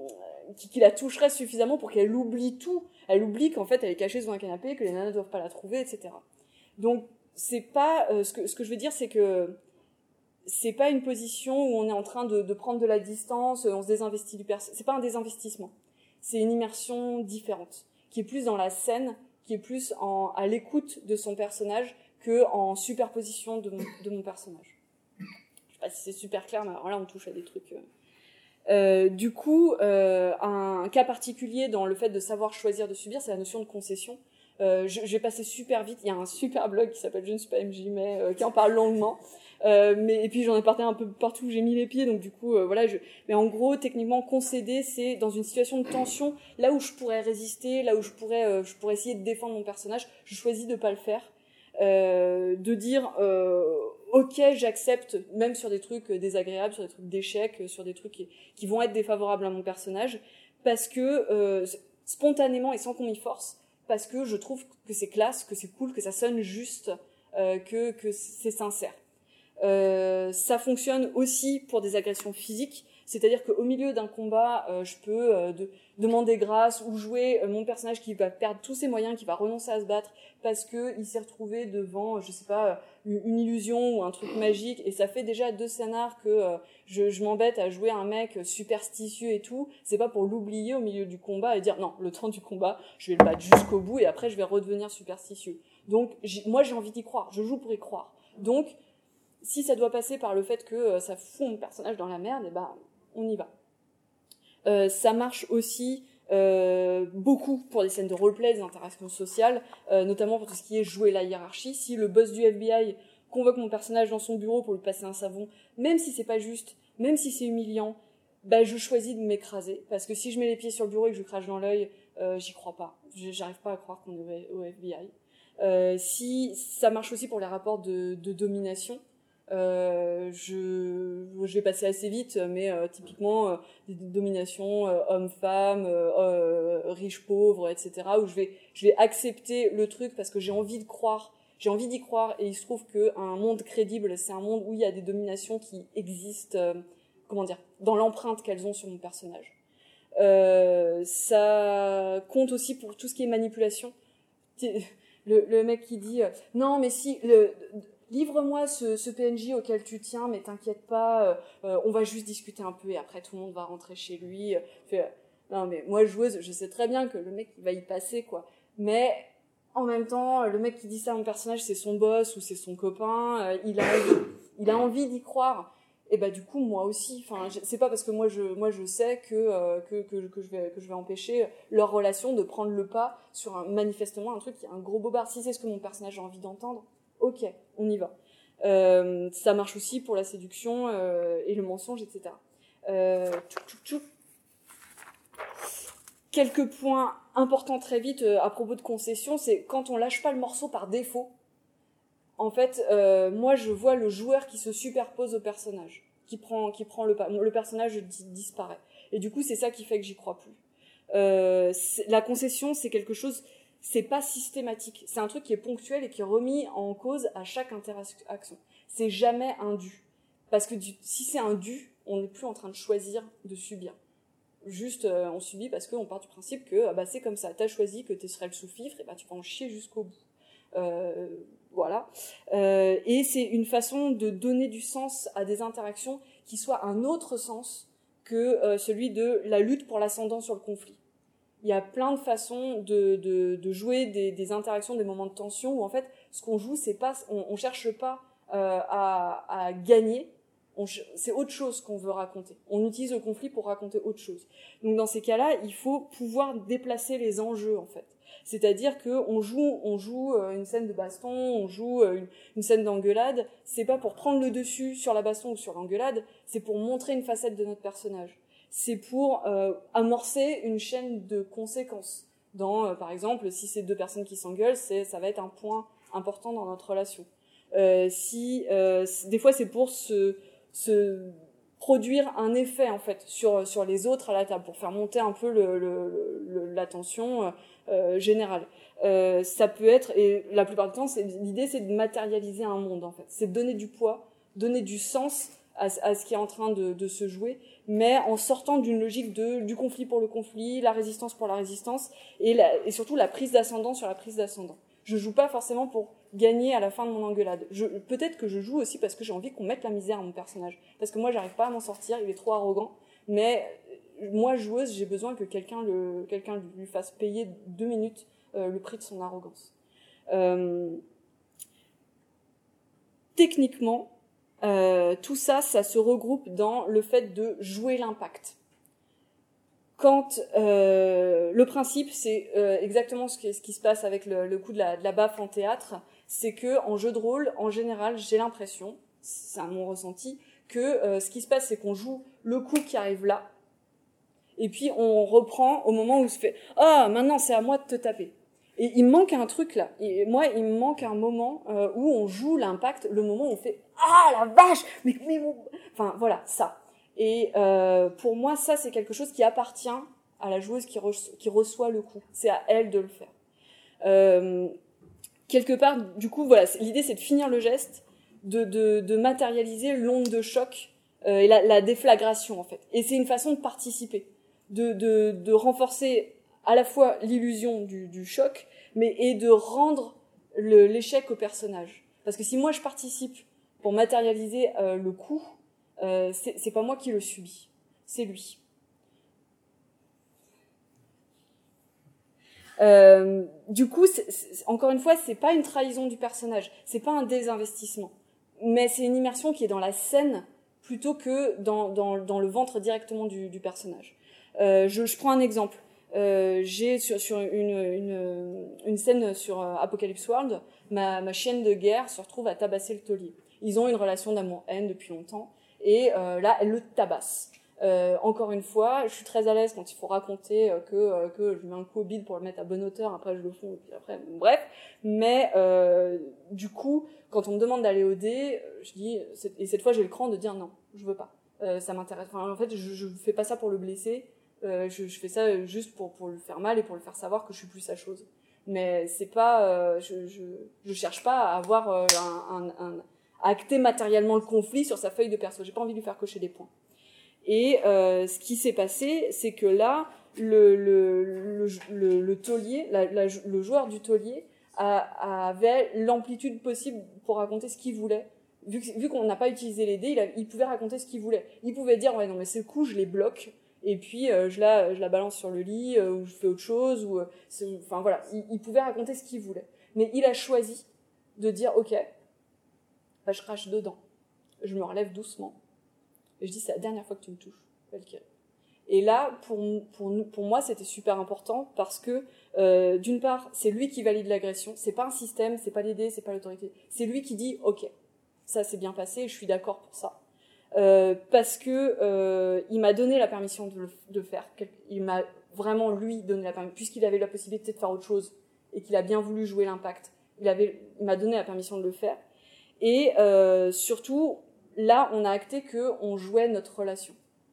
B: qui la toucherait suffisamment pour qu'elle oublie tout. Elle oublie qu'en fait, elle est cachée sous un canapé, que les nanas ne doivent pas la trouver, etc. Donc, c'est pas... ce que je veux dire, c'est que c'est pas une position où on est en train de prendre de la distance, on se désinvestit du personnage. C'est pas un désinvestissement. C'est une immersion différente, qui est plus dans la scène, qui est plus à l'écoute de son personnage que en superposition de mon personnage. Je sais pas si c'est super clair, mais alors là, on touche à des trucs... Du coup, un cas particulier dans le fait de savoir choisir de subir, c'est la notion de concession. Je vais passer super vite. Il y a un super blog qui s'appelle Je ne suis pas MJ, mais qui en parle longuement. Et puis j'en ai parlé un peu partout où j'ai mis les pieds, donc du coup, voilà. Mais en gros, techniquement, concéder, c'est dans une situation de tension, là où je pourrais résister, là où je pourrais essayer de défendre mon personnage, je choisis de pas le faire. De dire ok, j'accepte, même sur des trucs désagréables, sur des trucs d'échec, sur des trucs qui vont être défavorables à mon personnage, parce que spontanément et sans qu'on m'y force, parce que je trouve que c'est classe, que c'est cool, que ça sonne juste, que c'est sincère. Ça fonctionne aussi pour des agressions physiques, c'est-à-dire qu'au milieu d'un combat, je peux demander grâce ou jouer mon personnage qui va perdre tous ses moyens, qui va renoncer à se battre parce que il s'est retrouvé devant, je sais pas, une illusion ou un truc magique, et ça fait déjà 2 scénars que je m'embête à jouer un mec superstitieux et tout. C'est pas pour l'oublier au milieu du combat et dire non, le temps du combat, je vais le battre jusqu'au bout et après je vais redevenir superstitieux. Donc moi j'ai envie d'y croire, je joue pour y croire. Donc si ça doit passer par le fait que ça fout mon personnage dans la merde, et ben on y va. Ça marche aussi beaucoup pour des scènes de roleplay, des interactions sociales, notamment pour tout ce qui est jouer la hiérarchie. Si le boss du FBI convoque mon personnage dans son bureau pour lui passer un savon, même si c'est pas juste, même si c'est humiliant, bah je choisis de m'écraser, parce que si je mets les pieds sur le bureau et que je crache dans l'œil, j'y crois pas. J'arrive pas à croire qu'on est au FBI. Si ça marche aussi pour les rapports de domination. Je vais passer assez vite, mais typiquement des dominations homme-femme, riche-pauvre, etc. Où je vais accepter le truc parce que j'ai envie d'y croire, et il se trouve qu'un monde crédible, c'est un monde où il y a des dominations qui existent, dans l'empreinte qu'elles ont sur mon personnage. Ça compte aussi pour tout ce qui est manipulation. Le mec qui dit non mais si livre-moi ce PNJ auquel tu tiens, mais t'inquiète pas, on va juste discuter un peu et après tout le monde va rentrer chez lui. Non mais moi joueuse, je sais très bien que le mec il va y passer quoi. Mais en même temps, le mec qui dit ça à mon personnage, c'est son boss ou c'est son copain, il a envie d'y croire. Et bah du coup moi aussi, enfin c'est pas parce que moi je sais que je vais empêcher leur relation de prendre le pas sur manifestement un truc qui est un gros bobard. Si c'est ce que mon personnage a envie d'entendre, ok, on y va. Ça marche aussi pour la séduction et le mensonge, etc. Quelques points importants très vite à propos de concession, c'est quand on lâche pas le morceau par défaut. En fait, moi je vois le joueur qui se superpose au personnage, qui prend le pas. Le personnage disparaît. Et du coup, c'est ça qui fait que j'y crois plus. La concession, c'est quelque chose, c'est pas systématique. C'est un truc qui est ponctuel et qui est remis en cause à chaque interaction. C'est jamais un dû. Parce que si c'est un dû, on n'est plus en train de choisir de subir. Juste, on subit parce qu'on part du principe que c'est comme ça. T'as choisi que tu serais le sous-fifre, et tu vas en chier jusqu'au bout. Voilà. Et c'est une façon de donner du sens à des interactions qui soit un autre sens que celui de la lutte pour l'ascendant sur le conflit. Il y a plein de façons de jouer des interactions, des moments de tension où en fait ce qu'on joue, c'est pas, on cherche pas à gagner, c'est autre chose qu'on veut raconter. On utilise le conflit pour raconter autre chose. Donc dans ces cas-là, il faut pouvoir déplacer les enjeux en fait. C'est-à-dire que on joue une scène de baston, on joue une scène d'engueulade. C'est pas pour prendre le dessus sur la baston ou sur l'engueulade, c'est pour montrer une facette de notre personnage. C'est pour amorcer une chaîne de conséquences. Par exemple, si c'est 2 personnes qui s'engueulent, ça va être un point important dans notre relation. Des fois, c'est pour se produire un effet en fait sur les autres à la table, pour faire monter un peu la tension générale. Ça peut être, et la plupart du temps, l'idée c'est de matérialiser un monde en fait, c'est de donner du poids, donner du sens à ce qui est en train de se jouer, mais en sortant d'une logique du conflit pour le conflit, la résistance pour la résistance, et surtout la prise d'ascendant sur la prise d'ascendant. Je joue pas forcément pour gagner à la fin de mon engueulade. Peut-être que je joue aussi parce que j'ai envie qu'on mette la misère à mon personnage. Parce que moi, j'arrive pas à m'en sortir, il est trop arrogant. Mais moi, joueuse, j'ai besoin que quelqu'un lui fasse payer 2 minutes le prix de son arrogance. Techniquement, tout ça se regroupe dans le fait de jouer l'impact. Quand le principe, c'est exactement ce qui se passe avec le coup de la baffe en théâtre, c'est que en jeu de rôle, en général, j'ai l'impression, c'est mon ressenti, que ce qui se passe, c'est qu'on joue le coup qui arrive là, et puis on reprend au moment où se fait « Ah, maintenant c'est à moi de te taper ». Et il me manque un truc là. Et moi, il me manque un moment où on joue l'impact, le moment où on fait « Ah, la vache !» mais enfin, voilà, ça. Et pour moi, ça, c'est quelque chose qui appartient à la joueuse qui reçoit le coup. C'est à elle de le faire. Quelque part, du coup, voilà, l'idée, c'est de finir le geste, de matérialiser l'onde de choc et la déflagration, en fait. Et c'est une façon de participer, de renforcer à la fois l'illusion du choc, et de rendre l'échec au personnage. Parce que si moi, je participe pour matérialiser le coup, c'est pas moi qui le subis, c'est lui. Du coup, encore une fois, c'est pas une trahison du personnage, c'est pas un désinvestissement, mais c'est une immersion qui est dans la scène plutôt que dans le ventre directement du personnage. Je prends un exemple. J'ai sur une scène sur Apocalypse World, ma chienne de guerre se retrouve à tabasser le taulier. Ils ont une relation d'amour-haine depuis longtemps, et là, elle le tabasse. Encore une fois, je suis très à l'aise quand il faut raconter que je mets un coup au bide pour le mettre à bonne hauteur, après je le fonds, et puis après, bref. Mais du coup, quand on me demande d'aller au dé, je dis, et cette fois j'ai le cran de dire non, je veux pas. Ça m'intéresse. Enfin, en fait, je fais pas ça pour le blesser. Je fais ça juste pour le faire mal et pour le faire savoir que je suis plus sa chose. Mais c'est pas, je cherche pas à avoir à acter matériellement le conflit sur sa feuille de perso. J'ai pas envie de lui faire cocher des points. Et ce qui s'est passé, c'est que là, le taulier, le joueur du taulier avait l'amplitude possible pour raconter ce qu'il voulait. Vu qu'on n'a pas utilisé les dés, il pouvait raconter ce qu'il voulait. Il pouvait dire ouais non mais ce coup je les bloque et puis je la balance sur le lit ou je fais autre chose ou enfin voilà, il pouvait raconter ce qu'il voulait. Mais il a choisi de dire ok, bah, je crache dedans, je me relève doucement. Et je dis, c'est la dernière fois que tu me touches, Valkyrie. Et là, pour moi, c'était super important parce que, d'une part, c'est lui qui valide l'agression. C'est pas un système, c'est pas les dés, c'est pas l'autorité. C'est lui qui dit, ok, ça s'est bien passé, je suis d'accord pour ça. Parce que il m'a donné la permission de le faire. Il m'a vraiment, lui, donné la permission. Puisqu'il avait la possibilité de faire autre chose et qu'il a bien voulu jouer l'impact, il m'a donné la permission de le faire. Et surtout, là, on a acté qu'on jouait notre relation.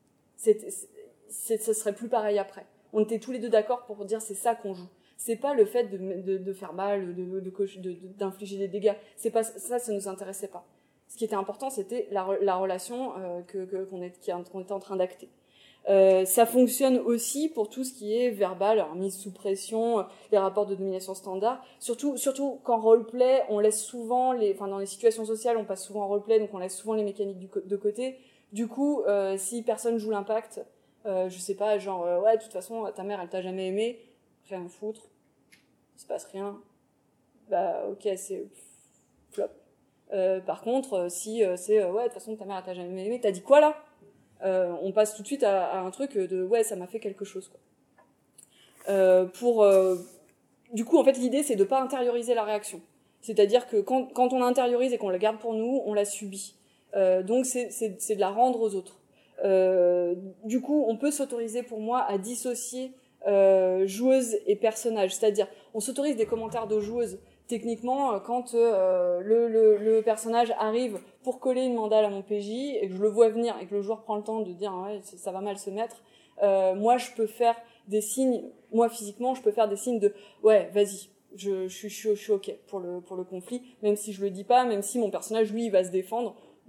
B: Ce serait plus pareil après. On était tous les deux d'accord pour dire c'est ça qu'on joue. C'est pas le fait de faire mal, d'infliger des dégâts. C'est pas ça, ça nous intéressait pas. Ce qui était important, c'était la relation qu'on était en train d'acter. Ça fonctionne aussi pour tout ce qui est verbal, alors mise sous pression, les rapports de domination standard. Surtout qu'en roleplay, on laisse souvent dans les situations sociales, on passe souvent en roleplay, donc on laisse souvent les mécaniques de côté. Du coup, si personne joue l'impact, je sais pas, genre ouais, de toute façon, ta mère, elle t'a jamais aimé, rien à foutre, il se passe rien. Bah ok, c'est flop. Par contre, si c'est ouais, de toute façon, ta mère, elle t'a jamais aimé, t'as dit quoi là? On passe tout de suite à un truc de ouais, ça m'a fait quelque chose quoi. Du coup en fait l'idée c'est de pas intérioriser la réaction, c'est-à-dire que quand on intériorise et qu'on la garde pour nous, on la subit. Donc c'est de la rendre aux autres. Du coup on peut s'autoriser pour moi à dissocier joueuse et personnage, c'est-à-dire on s'autorise des commentaires de joueuse. Techniquement, quand le personnage arrive pour coller une mandale à mon PJ et que je le vois venir et que le joueur prend le temps de dire ouais, ça va mal se mettre, moi je peux faire des signes, moi physiquement je peux faire des signes de ouais vas-y, je suis ok pour le conflit, même si je le dis pas, même si mon personnage lui il va se défendre,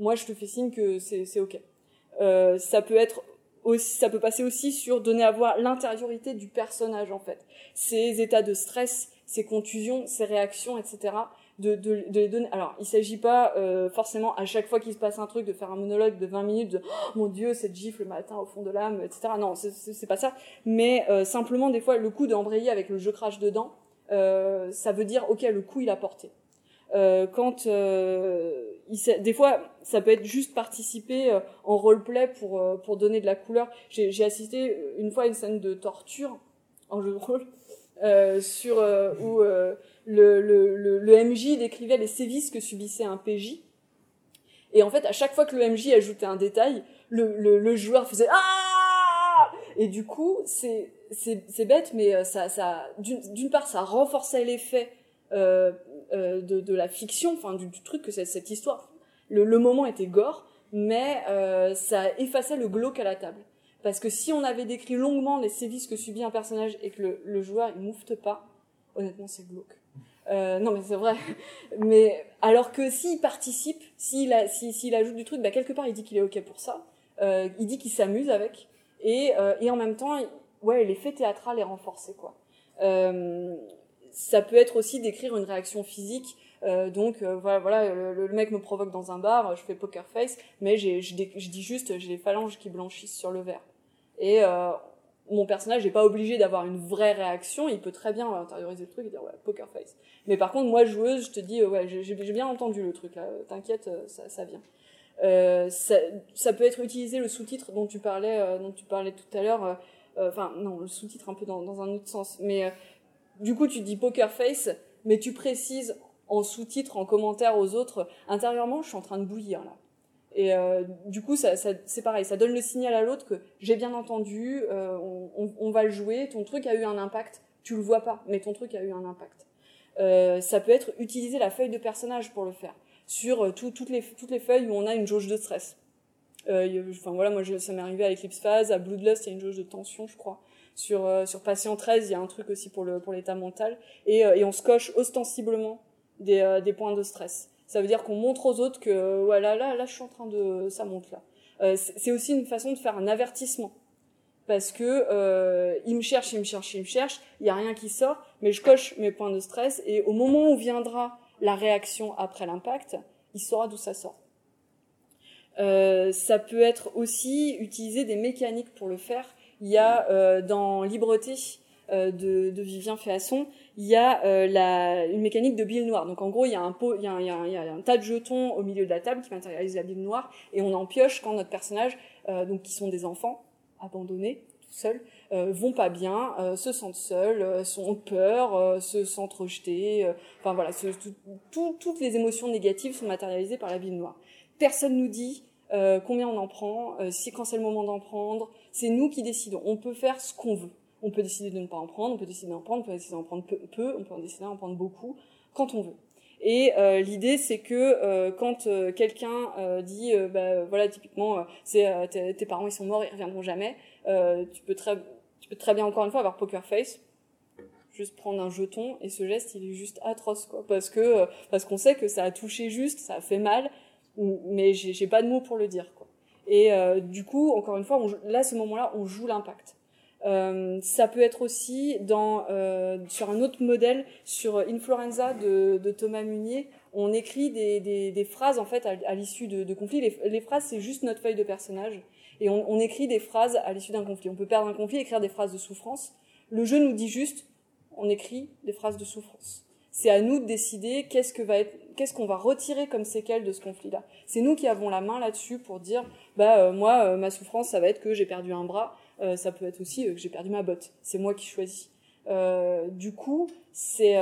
B: moi je te fais signe que c'est ok. Ça peut passer aussi sur donner à voir l'intériorité du personnage en fait, ses états de stress, ses contusions, ses réactions, etc. De les donner. Alors, il s'agit pas forcément à chaque fois qu'il se passe un truc de faire un monologue de 20 minutes de oh, mon Dieu, cette gifle le matin au fond de l'âme, etc. Non, c'est pas ça. Mais simplement des fois le coup d'embrayer avec le je crache dedans, ça veut dire ok, le coup il a porté. Quand des fois ça peut être juste participer en roleplay pour donner de la couleur. J'ai assisté une fois à une scène de torture en jeu de rôle où le MJ décrivait les sévices que subissait un PJ. Et en fait, à chaque fois que le MJ ajoutait un détail, le joueur faisait ah. Et du coup, c'est bête, mais ça d'une part, ça renforçait l'effet de la fiction, enfin du truc que c'est cette histoire. Le moment était gore, mais ça effaçait le glauque à la table. Parce que si on avait décrit longuement les sévices que subit un personnage et que le joueur il moufte pas, honnêtement c'est glauque. Non mais c'est vrai. Mais alors que s'il participe, s'il ajoute du truc, bah quelque part il dit qu'il est ok pour ça. Il dit qu'il s'amuse avec et en même temps, ouais, l'effet théâtral est renforcé quoi. Ça peut être aussi d'écrire une réaction physique. Voilà, le mec me provoque dans un bar, je fais poker face, mais je dis juste j'ai les phalanges qui blanchissent sur le verre. Et mon personnage n'est pas obligé d'avoir une vraie réaction, il peut très bien intérioriser le truc et dire ouais, poker face. Mais par contre, moi joueuse, je te dis ouais, j'ai bien entendu le truc là, t'inquiète, ça vient. Ça peut être utilisé le sous-titre dont tu parlais tout à l'heure, non, le sous-titre un peu dans un autre sens, mais du coup tu dis poker face, mais tu précises en sous-titre, en commentaire aux autres, intérieurement je suis en train de bouillir là. Et du coup, c'est pareil, ça donne le signal à l'autre que j'ai bien entendu, on va le jouer, ton truc a eu un impact, tu le vois pas, mais ton truc a eu un impact. Ça peut être utiliser la feuille de personnage pour le faire, sur toutes les feuilles où on a une jauge de stress. Voilà, moi ça m'est arrivé à Eclipse Phase, à Bloodlust, il y a une jauge de tension, je crois. Sur Patient 13, il y a un truc aussi pour l'état mental, et on se coche ostensiblement des points de stress. Ça veut dire qu'on montre aux autres que voilà, là je suis en train de ça monte là. C'est aussi une façon de faire un avertissement parce que il me cherche, il y a rien qui sort, mais je coche mes points de stress et au moment où viendra la réaction après l'impact, il saura d'où ça sort. Ça peut être aussi utiliser des mécaniques pour le faire. Il y a dans Libreté de Vivien Féasson, il y a une mécanique de bile noire. Donc en gros, il y a un tas de jetons au milieu de la table qui matérialisent la bile noire et on en pioche quand notre personnage, donc qui sont des enfants abandonnés, tout seuls, vont pas bien, se sentent seuls, ont peur, se sentent rejetés. Enfin voilà, toutes les émotions négatives sont matérialisées par la bile noire. Personne nous dit combien on en prend, quand c'est le moment d'en prendre. C'est nous qui décidons. On peut faire ce qu'on veut. On peut décider de ne pas en prendre, on peut décider d'en prendre, on peut décider d'en prendre peu, on peut décider d'en prendre beaucoup, quand on veut. Et l'idée, c'est que quand quelqu'un dit, voilà, typiquement, tes parents ils sont morts, ils reviendront jamais, tu peux très bien encore une fois avoir poker face, juste prendre un jeton, et ce geste, il est juste atroce, quoi, parce qu'on sait que ça a touché juste, ça a fait mal, mais j'ai pas de mots pour le dire, quoi. Et du coup, encore une fois, là, à ce moment-là, on joue l'impact. Ça peut être aussi sur un autre modèle, sur Influenza de Thomas Munier, on écrit des phrases en fait à l'issue de conflits. Les phrases, c'est juste notre feuille de personnage, et on écrit des phrases à l'issue d'un conflit. On peut perdre un conflit, écrire des phrases de souffrance. Le jeu nous dit juste, on écrit des phrases de souffrance. C'est à nous de décider qu'est-ce qu'on va retirer comme séquelle de ce conflit-là. C'est nous qui avons la main là-dessus pour dire, moi, ma souffrance, ça va être que j'ai perdu un bras. Ça peut être aussi que j'ai perdu ma botte. C'est moi qui choisis. Du coup, c'est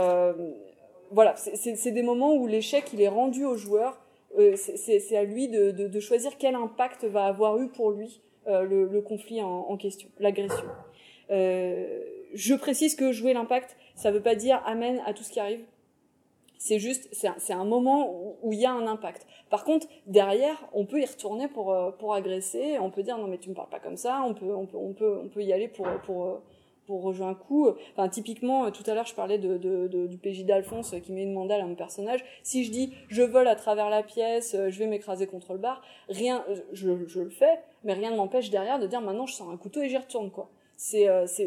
B: des moments où l'échec il est rendu au joueur. C'est à lui de choisir quel impact va avoir eu pour lui le conflit en question, l'agression. Je précise que jouer l'impact, ça veut pas dire amen à tout ce qui arrive. C'est juste, c'est un moment où il y a un impact. Par contre, derrière, on peut y retourner pour agresser. On peut dire non mais tu me parles pas comme ça. On peut y aller pour pour rejouer un coup. Enfin, typiquement, tout à l'heure, je parlais du PJ d'Alphonse qui met une mandale à mon personnage. Si je dis, je vole à travers la pièce, je vais m'écraser contre le bar, rien, je le fais, mais rien ne m'empêche derrière de dire, maintenant, je sors un couteau et j'y retourne, quoi. C'est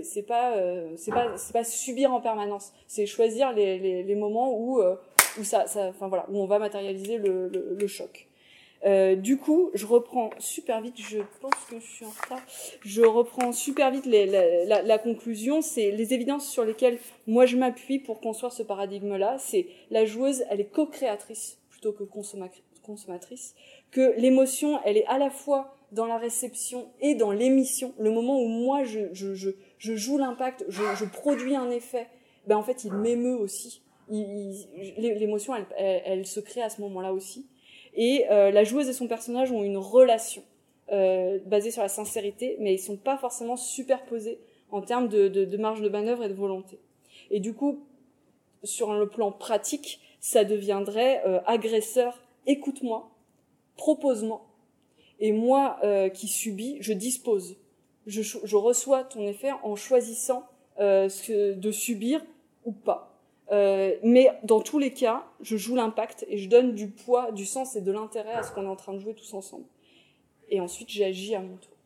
B: pas subir en permanence. C'est choisir les moments où enfin voilà, où on va matérialiser le choc. Du coup, je reprends super vite, je pense que je suis en retard, je reprends super vite la conclusion, c'est les évidences sur lesquelles moi je m'appuie pour construire ce paradigme-là, c'est la joueuse, elle est co-créatrice plutôt que consommatrice, que l'émotion, elle est à la fois dans la réception et dans l'émission, le moment où moi je joue l'impact, je produis un effet, ben en fait il m'émeut aussi, l'émotion elle se crée à ce moment-là aussi. Et la joueuse et son personnage ont une relation basée sur la sincérité, mais ils sont pas forcément superposés en termes de marge de manœuvre et de volonté. Et du coup, sur le plan pratique, ça deviendrait agresseur, écoute-moi, propose-moi. Et moi qui subis, je dispose. Je reçois ton effet en choisissant de subir ou pas. Mais dans tous les cas, je joue l'impact et je donne du poids, du sens et de l'intérêt à ce qu'on est en train de jouer tous ensemble. Et ensuite, j'agis à mon tour.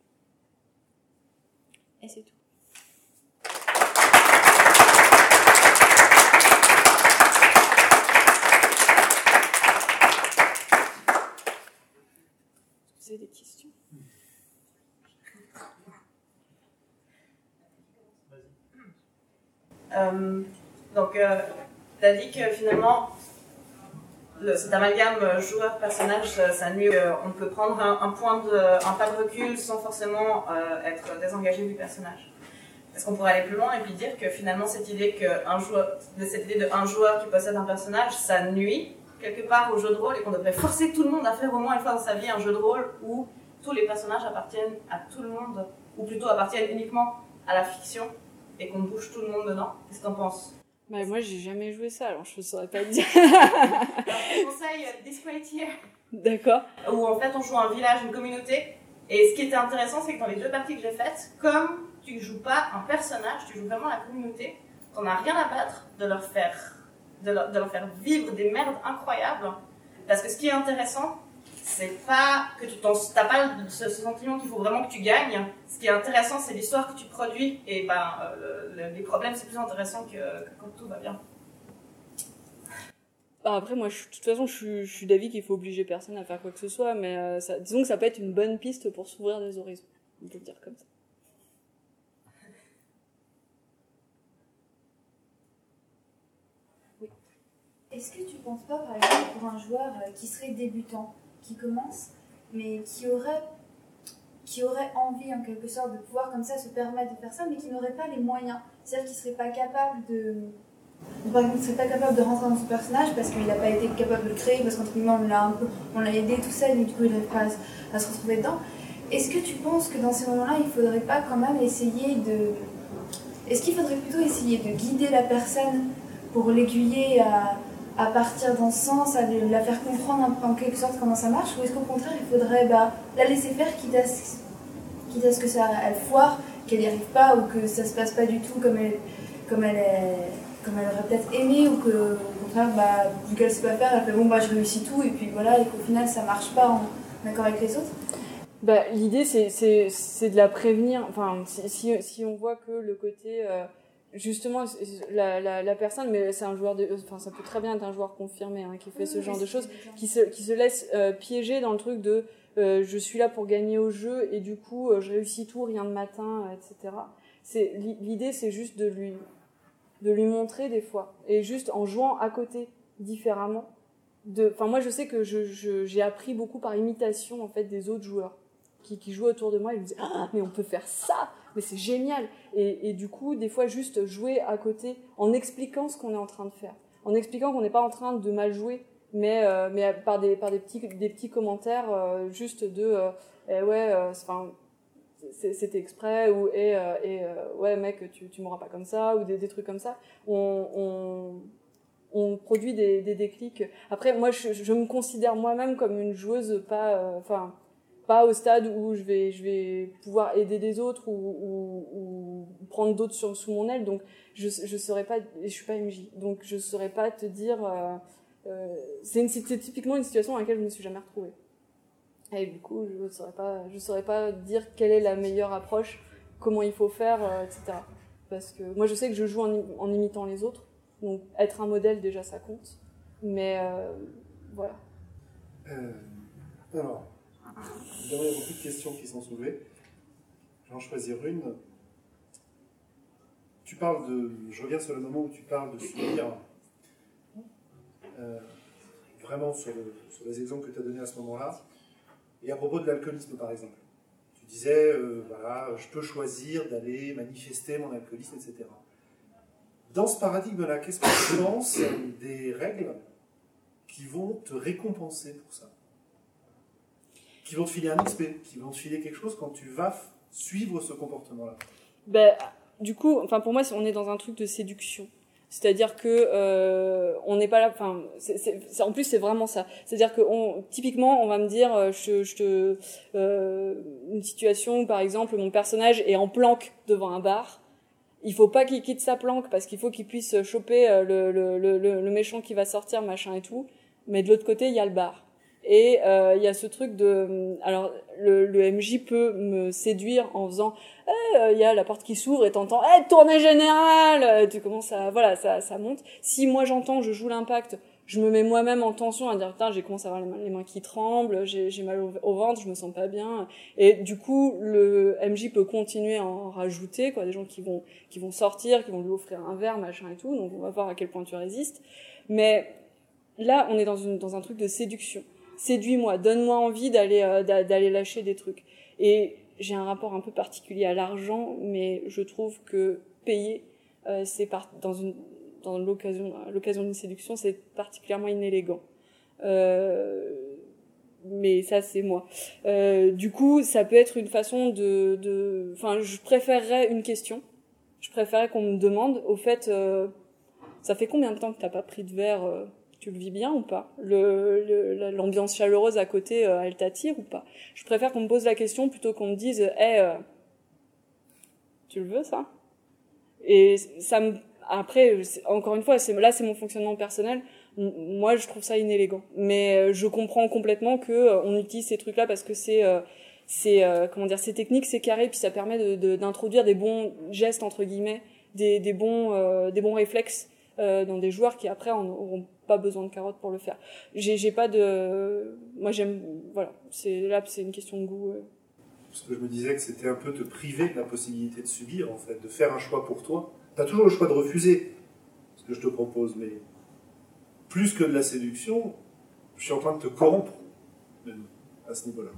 B: Et c'est tout. Vous avez des questions ?
C: Donc, tu as dit que finalement, cet amalgame joueur-personnage, ça nuit. On peut prendre un pas de recul sans forcément être désengagé du personnage. Est-ce qu'on pourrait aller plus loin et puis dire que finalement, cette idée d'un joueur qui possède un personnage, ça nuit quelque part au jeu de rôle et qu'on devrait forcer tout le monde à faire au moins une fois dans sa vie un jeu de rôle où tous les personnages appartiennent à tout le monde, ou plutôt appartiennent uniquement à la fiction et qu'on bouge tout le monde dedans? Qu'est-ce que t'en penses?
B: Bah, moi, j'ai jamais joué ça, alors je saurais pas te dire.
C: Alors, je conseille Discreet Here.
B: D'accord.
C: Où en fait, on joue un village, une communauté. Et ce qui était intéressant, c'est que dans les 2 parties que j'ai faites, comme tu joues pas un personnage, tu joues vraiment la communauté, t'en as rien à battre de leur faire vivre des merdes incroyables. Parce que ce qui est intéressant, c'est pas que t'as pas ce sentiment qu'il faut vraiment que tu gagnes. Ce qui est intéressant, c'est l'histoire que tu produis. Et les problèmes, c'est plus intéressant que quand tout va bien.
B: Bah après, moi, de toute façon, je suis d'avis qu'il faut obliger personne à faire quoi que ce soit, mais disons que ça peut être une bonne piste pour s'ouvrir des horizons. On peut le dire comme ça.
D: Oui. Est-ce que tu penses pas, par exemple, pour un joueur qui serait débutant, qui commence, mais qui aurait envie en quelque sorte de pouvoir comme ça se permettre de faire ça, mais qui n'aurait pas les moyens, c'est-à-dire qu'il serait pas capable par exemple, il serait pas capable de rentrer dans son personnage parce qu'il n'a pas été capable de le créer, parce qu'entre guillemets on l'a aidé tout seul, mais du coup il n'arrive pas à se retrouver dedans. Est-ce que tu penses que dans ces moments-là, il faudrait pas quand même est-ce qu'il faudrait plutôt essayer de guider la personne pour l'aiguiller à partir dans ce sens, à la faire comprendre en quelque sorte comment ça marche, ou est-ce qu'au contraire il faudrait la laisser faire quitte à ce que ça elle foire, qu'elle n'y arrive pas, ou que ça se passe pas du tout comme elle aurait peut-être aimé, ou que au contraire vu qu'elle sait pas faire, elle fait je réussis tout et puis voilà, et qu'au final ça marche pas en accord avec les autres.
B: L'idée c'est de la prévenir. Enfin, si on voit que le côté justement la personne, mais c'est un joueur ça peut très bien être un joueur confirmé qui fait ce genre de choses, qui se laisse piéger dans le truc de je suis là pour gagner au jeu et du coup je réussis tout, rien de matin, etc. L'idée c'est juste de lui montrer des fois, et juste en jouant à côté différemment. Moi je sais que j'ai appris beaucoup par imitation en fait des autres joueurs qui jouent autour de moi, et ils me disent mais on peut faire ça, mais c'est génial, et du coup des fois juste jouer à côté en expliquant ce qu'on est en train de faire, en expliquant qu'on n'est pas en train de mal jouer, mais par des petits commentaires juste de c'était exprès, ou ouais mec tu m'auras pas comme ça, ou des trucs comme ça. On produit des déclics. Après moi je me considère moi-même comme une joueuse pas au stade où je vais pouvoir aider des autres ou prendre d'autres sous mon aile, donc je saurais pas, je suis pas MJ, donc je saurais pas te dire, c'est typiquement une situation dans laquelle je me suis jamais retrouvée. Et du coup, je saurais pas dire quelle est la meilleure approche, comment il faut faire, etc. Parce que moi, je sais que je joue en imitant les autres, donc être un modèle, déjà, ça compte. Mais voilà.
E: Alors, il y a beaucoup de questions qui sont soulevées. Je vais en choisir une. Je reviens sur le moment où tu parles de subir. Vraiment sur les exemples que tu as donnés à ce moment-là. Et à propos de l'alcoolisme, par exemple. Tu disais, voilà, je peux choisir d'aller manifester mon alcoolisme, etc. Dans ce paradigme-là, qu'est-ce que tu penses des règles qui vont te récompenser pour ça? Qui vont te filer un XP, qui vont te filer quelque chose quand tu vas suivre ce comportement-là?
B: Ben, du coup, enfin pour moi, on est dans un truc de séduction. C'est-à-dire que on n'est pas là. Enfin, en plus c'est vraiment ça. C'est-à-dire que typiquement, on va me dire, une situation où par exemple mon personnage est en planque devant un bar. Il faut pas qu'il quitte sa planque parce qu'il faut qu'il puisse choper le méchant qui va sortir, machin et tout. Mais de l'autre côté, il y a le bar. Et il y a ce truc de, alors le MJ peut me séduire en faisant, il y a la porte qui s'ouvre et t'entends, tournée générale, tu commences à, voilà, ça monte. Si moi j'entends, je joue l'impact, je me mets moi-même en tension à dire, putain, j'ai commencé à avoir les mains qui tremblent, j'ai mal au ventre, je me sens pas bien. Et du coup, le MJ peut continuer à en rajouter, quoi, des gens qui vont sortir, qui vont lui offrir un verre, machin et tout. Donc on va voir à quel point tu résistes. Mais là, on est dans un truc de séduction. Séduis-moi, donne-moi envie d'aller lâcher des trucs. Et j'ai un rapport un peu particulier à l'argent, mais je trouve que payer, dans l'occasion d'une séduction, c'est particulièrement inélégant. Mais ça, c'est moi. Du coup, ça peut être une façon enfin, je préférerais une question. Je préférerais qu'on me demande, au fait, ça fait combien de temps que t'as pas pris de verre, tu le vis bien ou pas? L'ambiance chaleureuse à côté, elle t'attire ou pas? Je préfère qu'on me pose la question plutôt qu'on me dise, tu le veux ça? Et ça après, encore une fois, c'est mon fonctionnement personnel. Moi, je trouve ça inélégant. Mais je comprends complètement que on utilise ces trucs-là parce que c'est technique, c'est carré, puis ça permet d'introduire des bons gestes entre guillemets, des bons réflexes dans des joueurs qui après auront pas besoin de carottes pour le faire. J'ai pas de, moi j'aime, voilà, c'est une question de goût.
E: Parce que je me disais que c'était un peu te priver de la possibilité de subir, en fait, de faire un choix pour toi. T'as toujours le choix de refuser ce que je te propose, mais plus que de la séduction, je suis en train de te corrompre à ce niveau-là.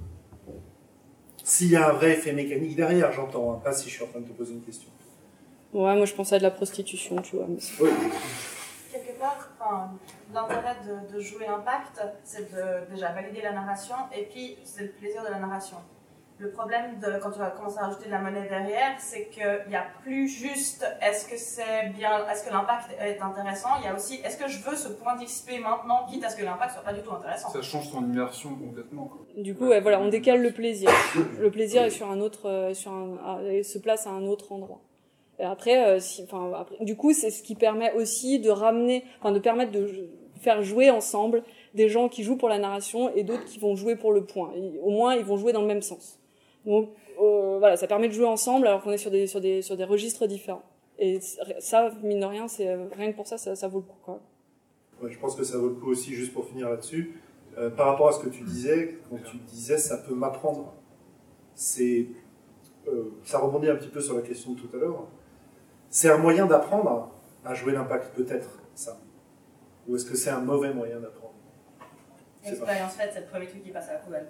E: S'il y a un vrai effet mécanique derrière, j'entends, hein, pas si je suis en train de te poser une question.
B: Ouais, moi je pensais à de la prostitution, tu vois. Mais
E: oui.
C: Quelque part, l'intérêt de jouer l'impact, c'est de déjà valider la narration, et puis c'est le plaisir de la narration. Le problème quand tu vas commencer à rajouter de la monnaie derrière, c'est qu'il n'y a plus juste est-ce que l'impact est intéressant, il y a aussi est-ce que je veux ce point d'XP maintenant, quitte à ce que l'impact soit pas du tout intéressant.
F: Ça change ton immersion complètement, quoi.
B: Du coup, ouais, voilà, on décale le plaisir. Le plaisir est sur un autre, se place à un autre endroit. Et après, du coup, c'est ce qui permet aussi de permettre de faire jouer ensemble des gens qui jouent pour la narration et d'autres qui vont jouer pour le point. Et au moins, ils vont jouer dans le même sens. Donc, voilà, ça permet de jouer ensemble alors qu'on est sur des registres différents. Et ça, mine de rien, rien que pour ça vaut le coup, quoi.
E: Ouais, je pense que ça vaut le coup aussi, juste pour finir là-dessus. Par rapport à ce que tu disais, quand tu disais ça peut m'apprendre, ça rebondit un petit peu sur la question de tout à l'heure. C'est un moyen d'apprendre à jouer l'impact, peut-être, ça. Ou est-ce que c'est un mauvais moyen d'apprendre?
C: L'expérience faite, c'est le premier truc qui passe à la poubelle.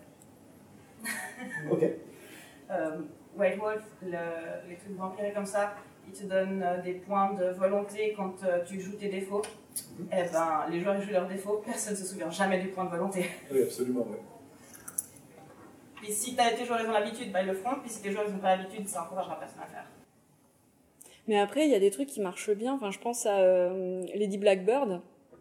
E: Ok.
C: White Wolf, les trucs vampirés comme ça, ils te donnent des points de volonté quand tu joues tes défauts. Et ben, les joueurs ils jouent leurs défauts, personne ne se souvient jamais du point de volonté.
E: Oui, absolument, oui.
C: Puis si tes joueurs ils ont l'habitude, ils le feront. Puis si tes joueurs ils n'ont pas l'habitude, ça encouragera personne à le faire.
B: Mais après, il y a des trucs qui marchent bien. Enfin, je pense à Lady Blackbird.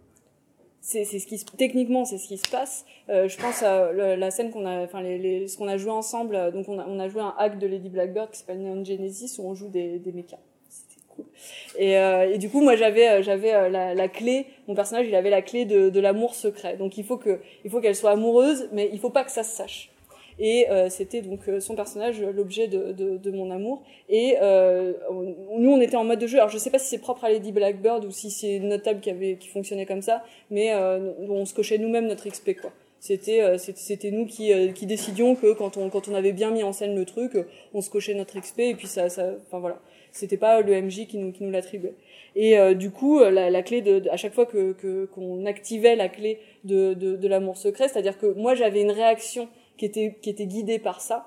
B: Techniquement, c'est ce qui se passe. Je pense à la scène ce qu'on a joué ensemble. Donc, on a joué un hack de Lady Blackbird qui s'appelle Neon Genesis où on joue des mechas. Cool. Et du coup, moi, j'avais la clé. Mon personnage, il avait la clé de l'amour secret. Donc, il faut qu'elle soit amoureuse, mais il faut pas que ça se sache. Et c'était donc son personnage l'objet de mon amour. Et nous, on était en mode de jeu. Alors, je sais pas si c'est propre à Lady Blackbird ou si c'est une autre table qui fonctionnait comme ça, mais on se cochait nous-mêmes notre XP, quoi. C'était nous qui décidions que quand on avait bien mis en scène le truc, on se cochait notre XP et puis enfin voilà. C'était pas le MJ qui nous l'attribuait. Et du coup, la clé à chaque fois qu'on activait la clé de l'amour secret, c'est-à-dire que moi j'avais une réaction qui était guidée par ça.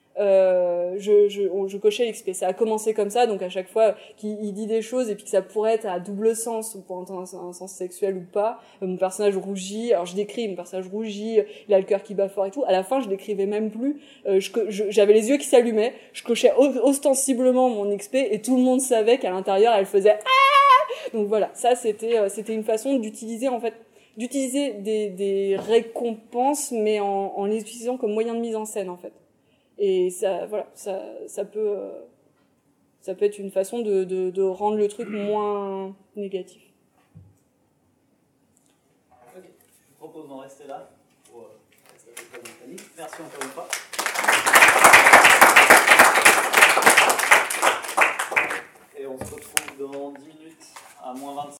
B: Je cochais l'XP. Ça a commencé comme ça, donc à chaque fois qu'il dit des choses et puis que ça pourrait être à double sens, ou pour un sens sexuel ou pas, mon personnage rougit. Alors je décris, mon personnage rougit, il a le cœur qui bat fort et tout. À la fin, je décrivais même plus. J'avais les yeux qui s'allumaient. Je cochais ostensiblement mon XP et tout le monde savait qu'à l'intérieur, elle faisait ah. Donc voilà, ça c'était une façon d'utiliser des récompenses, mais en les utilisant comme moyen de mise en scène en fait. Et ça peut être une façon de rendre le truc moins négatif.
A: Ok, je vous propose d'en rester là pour rester avec la mécanique. Merci encore une fois. Et on se retrouve dans 10 minutes à moins 25.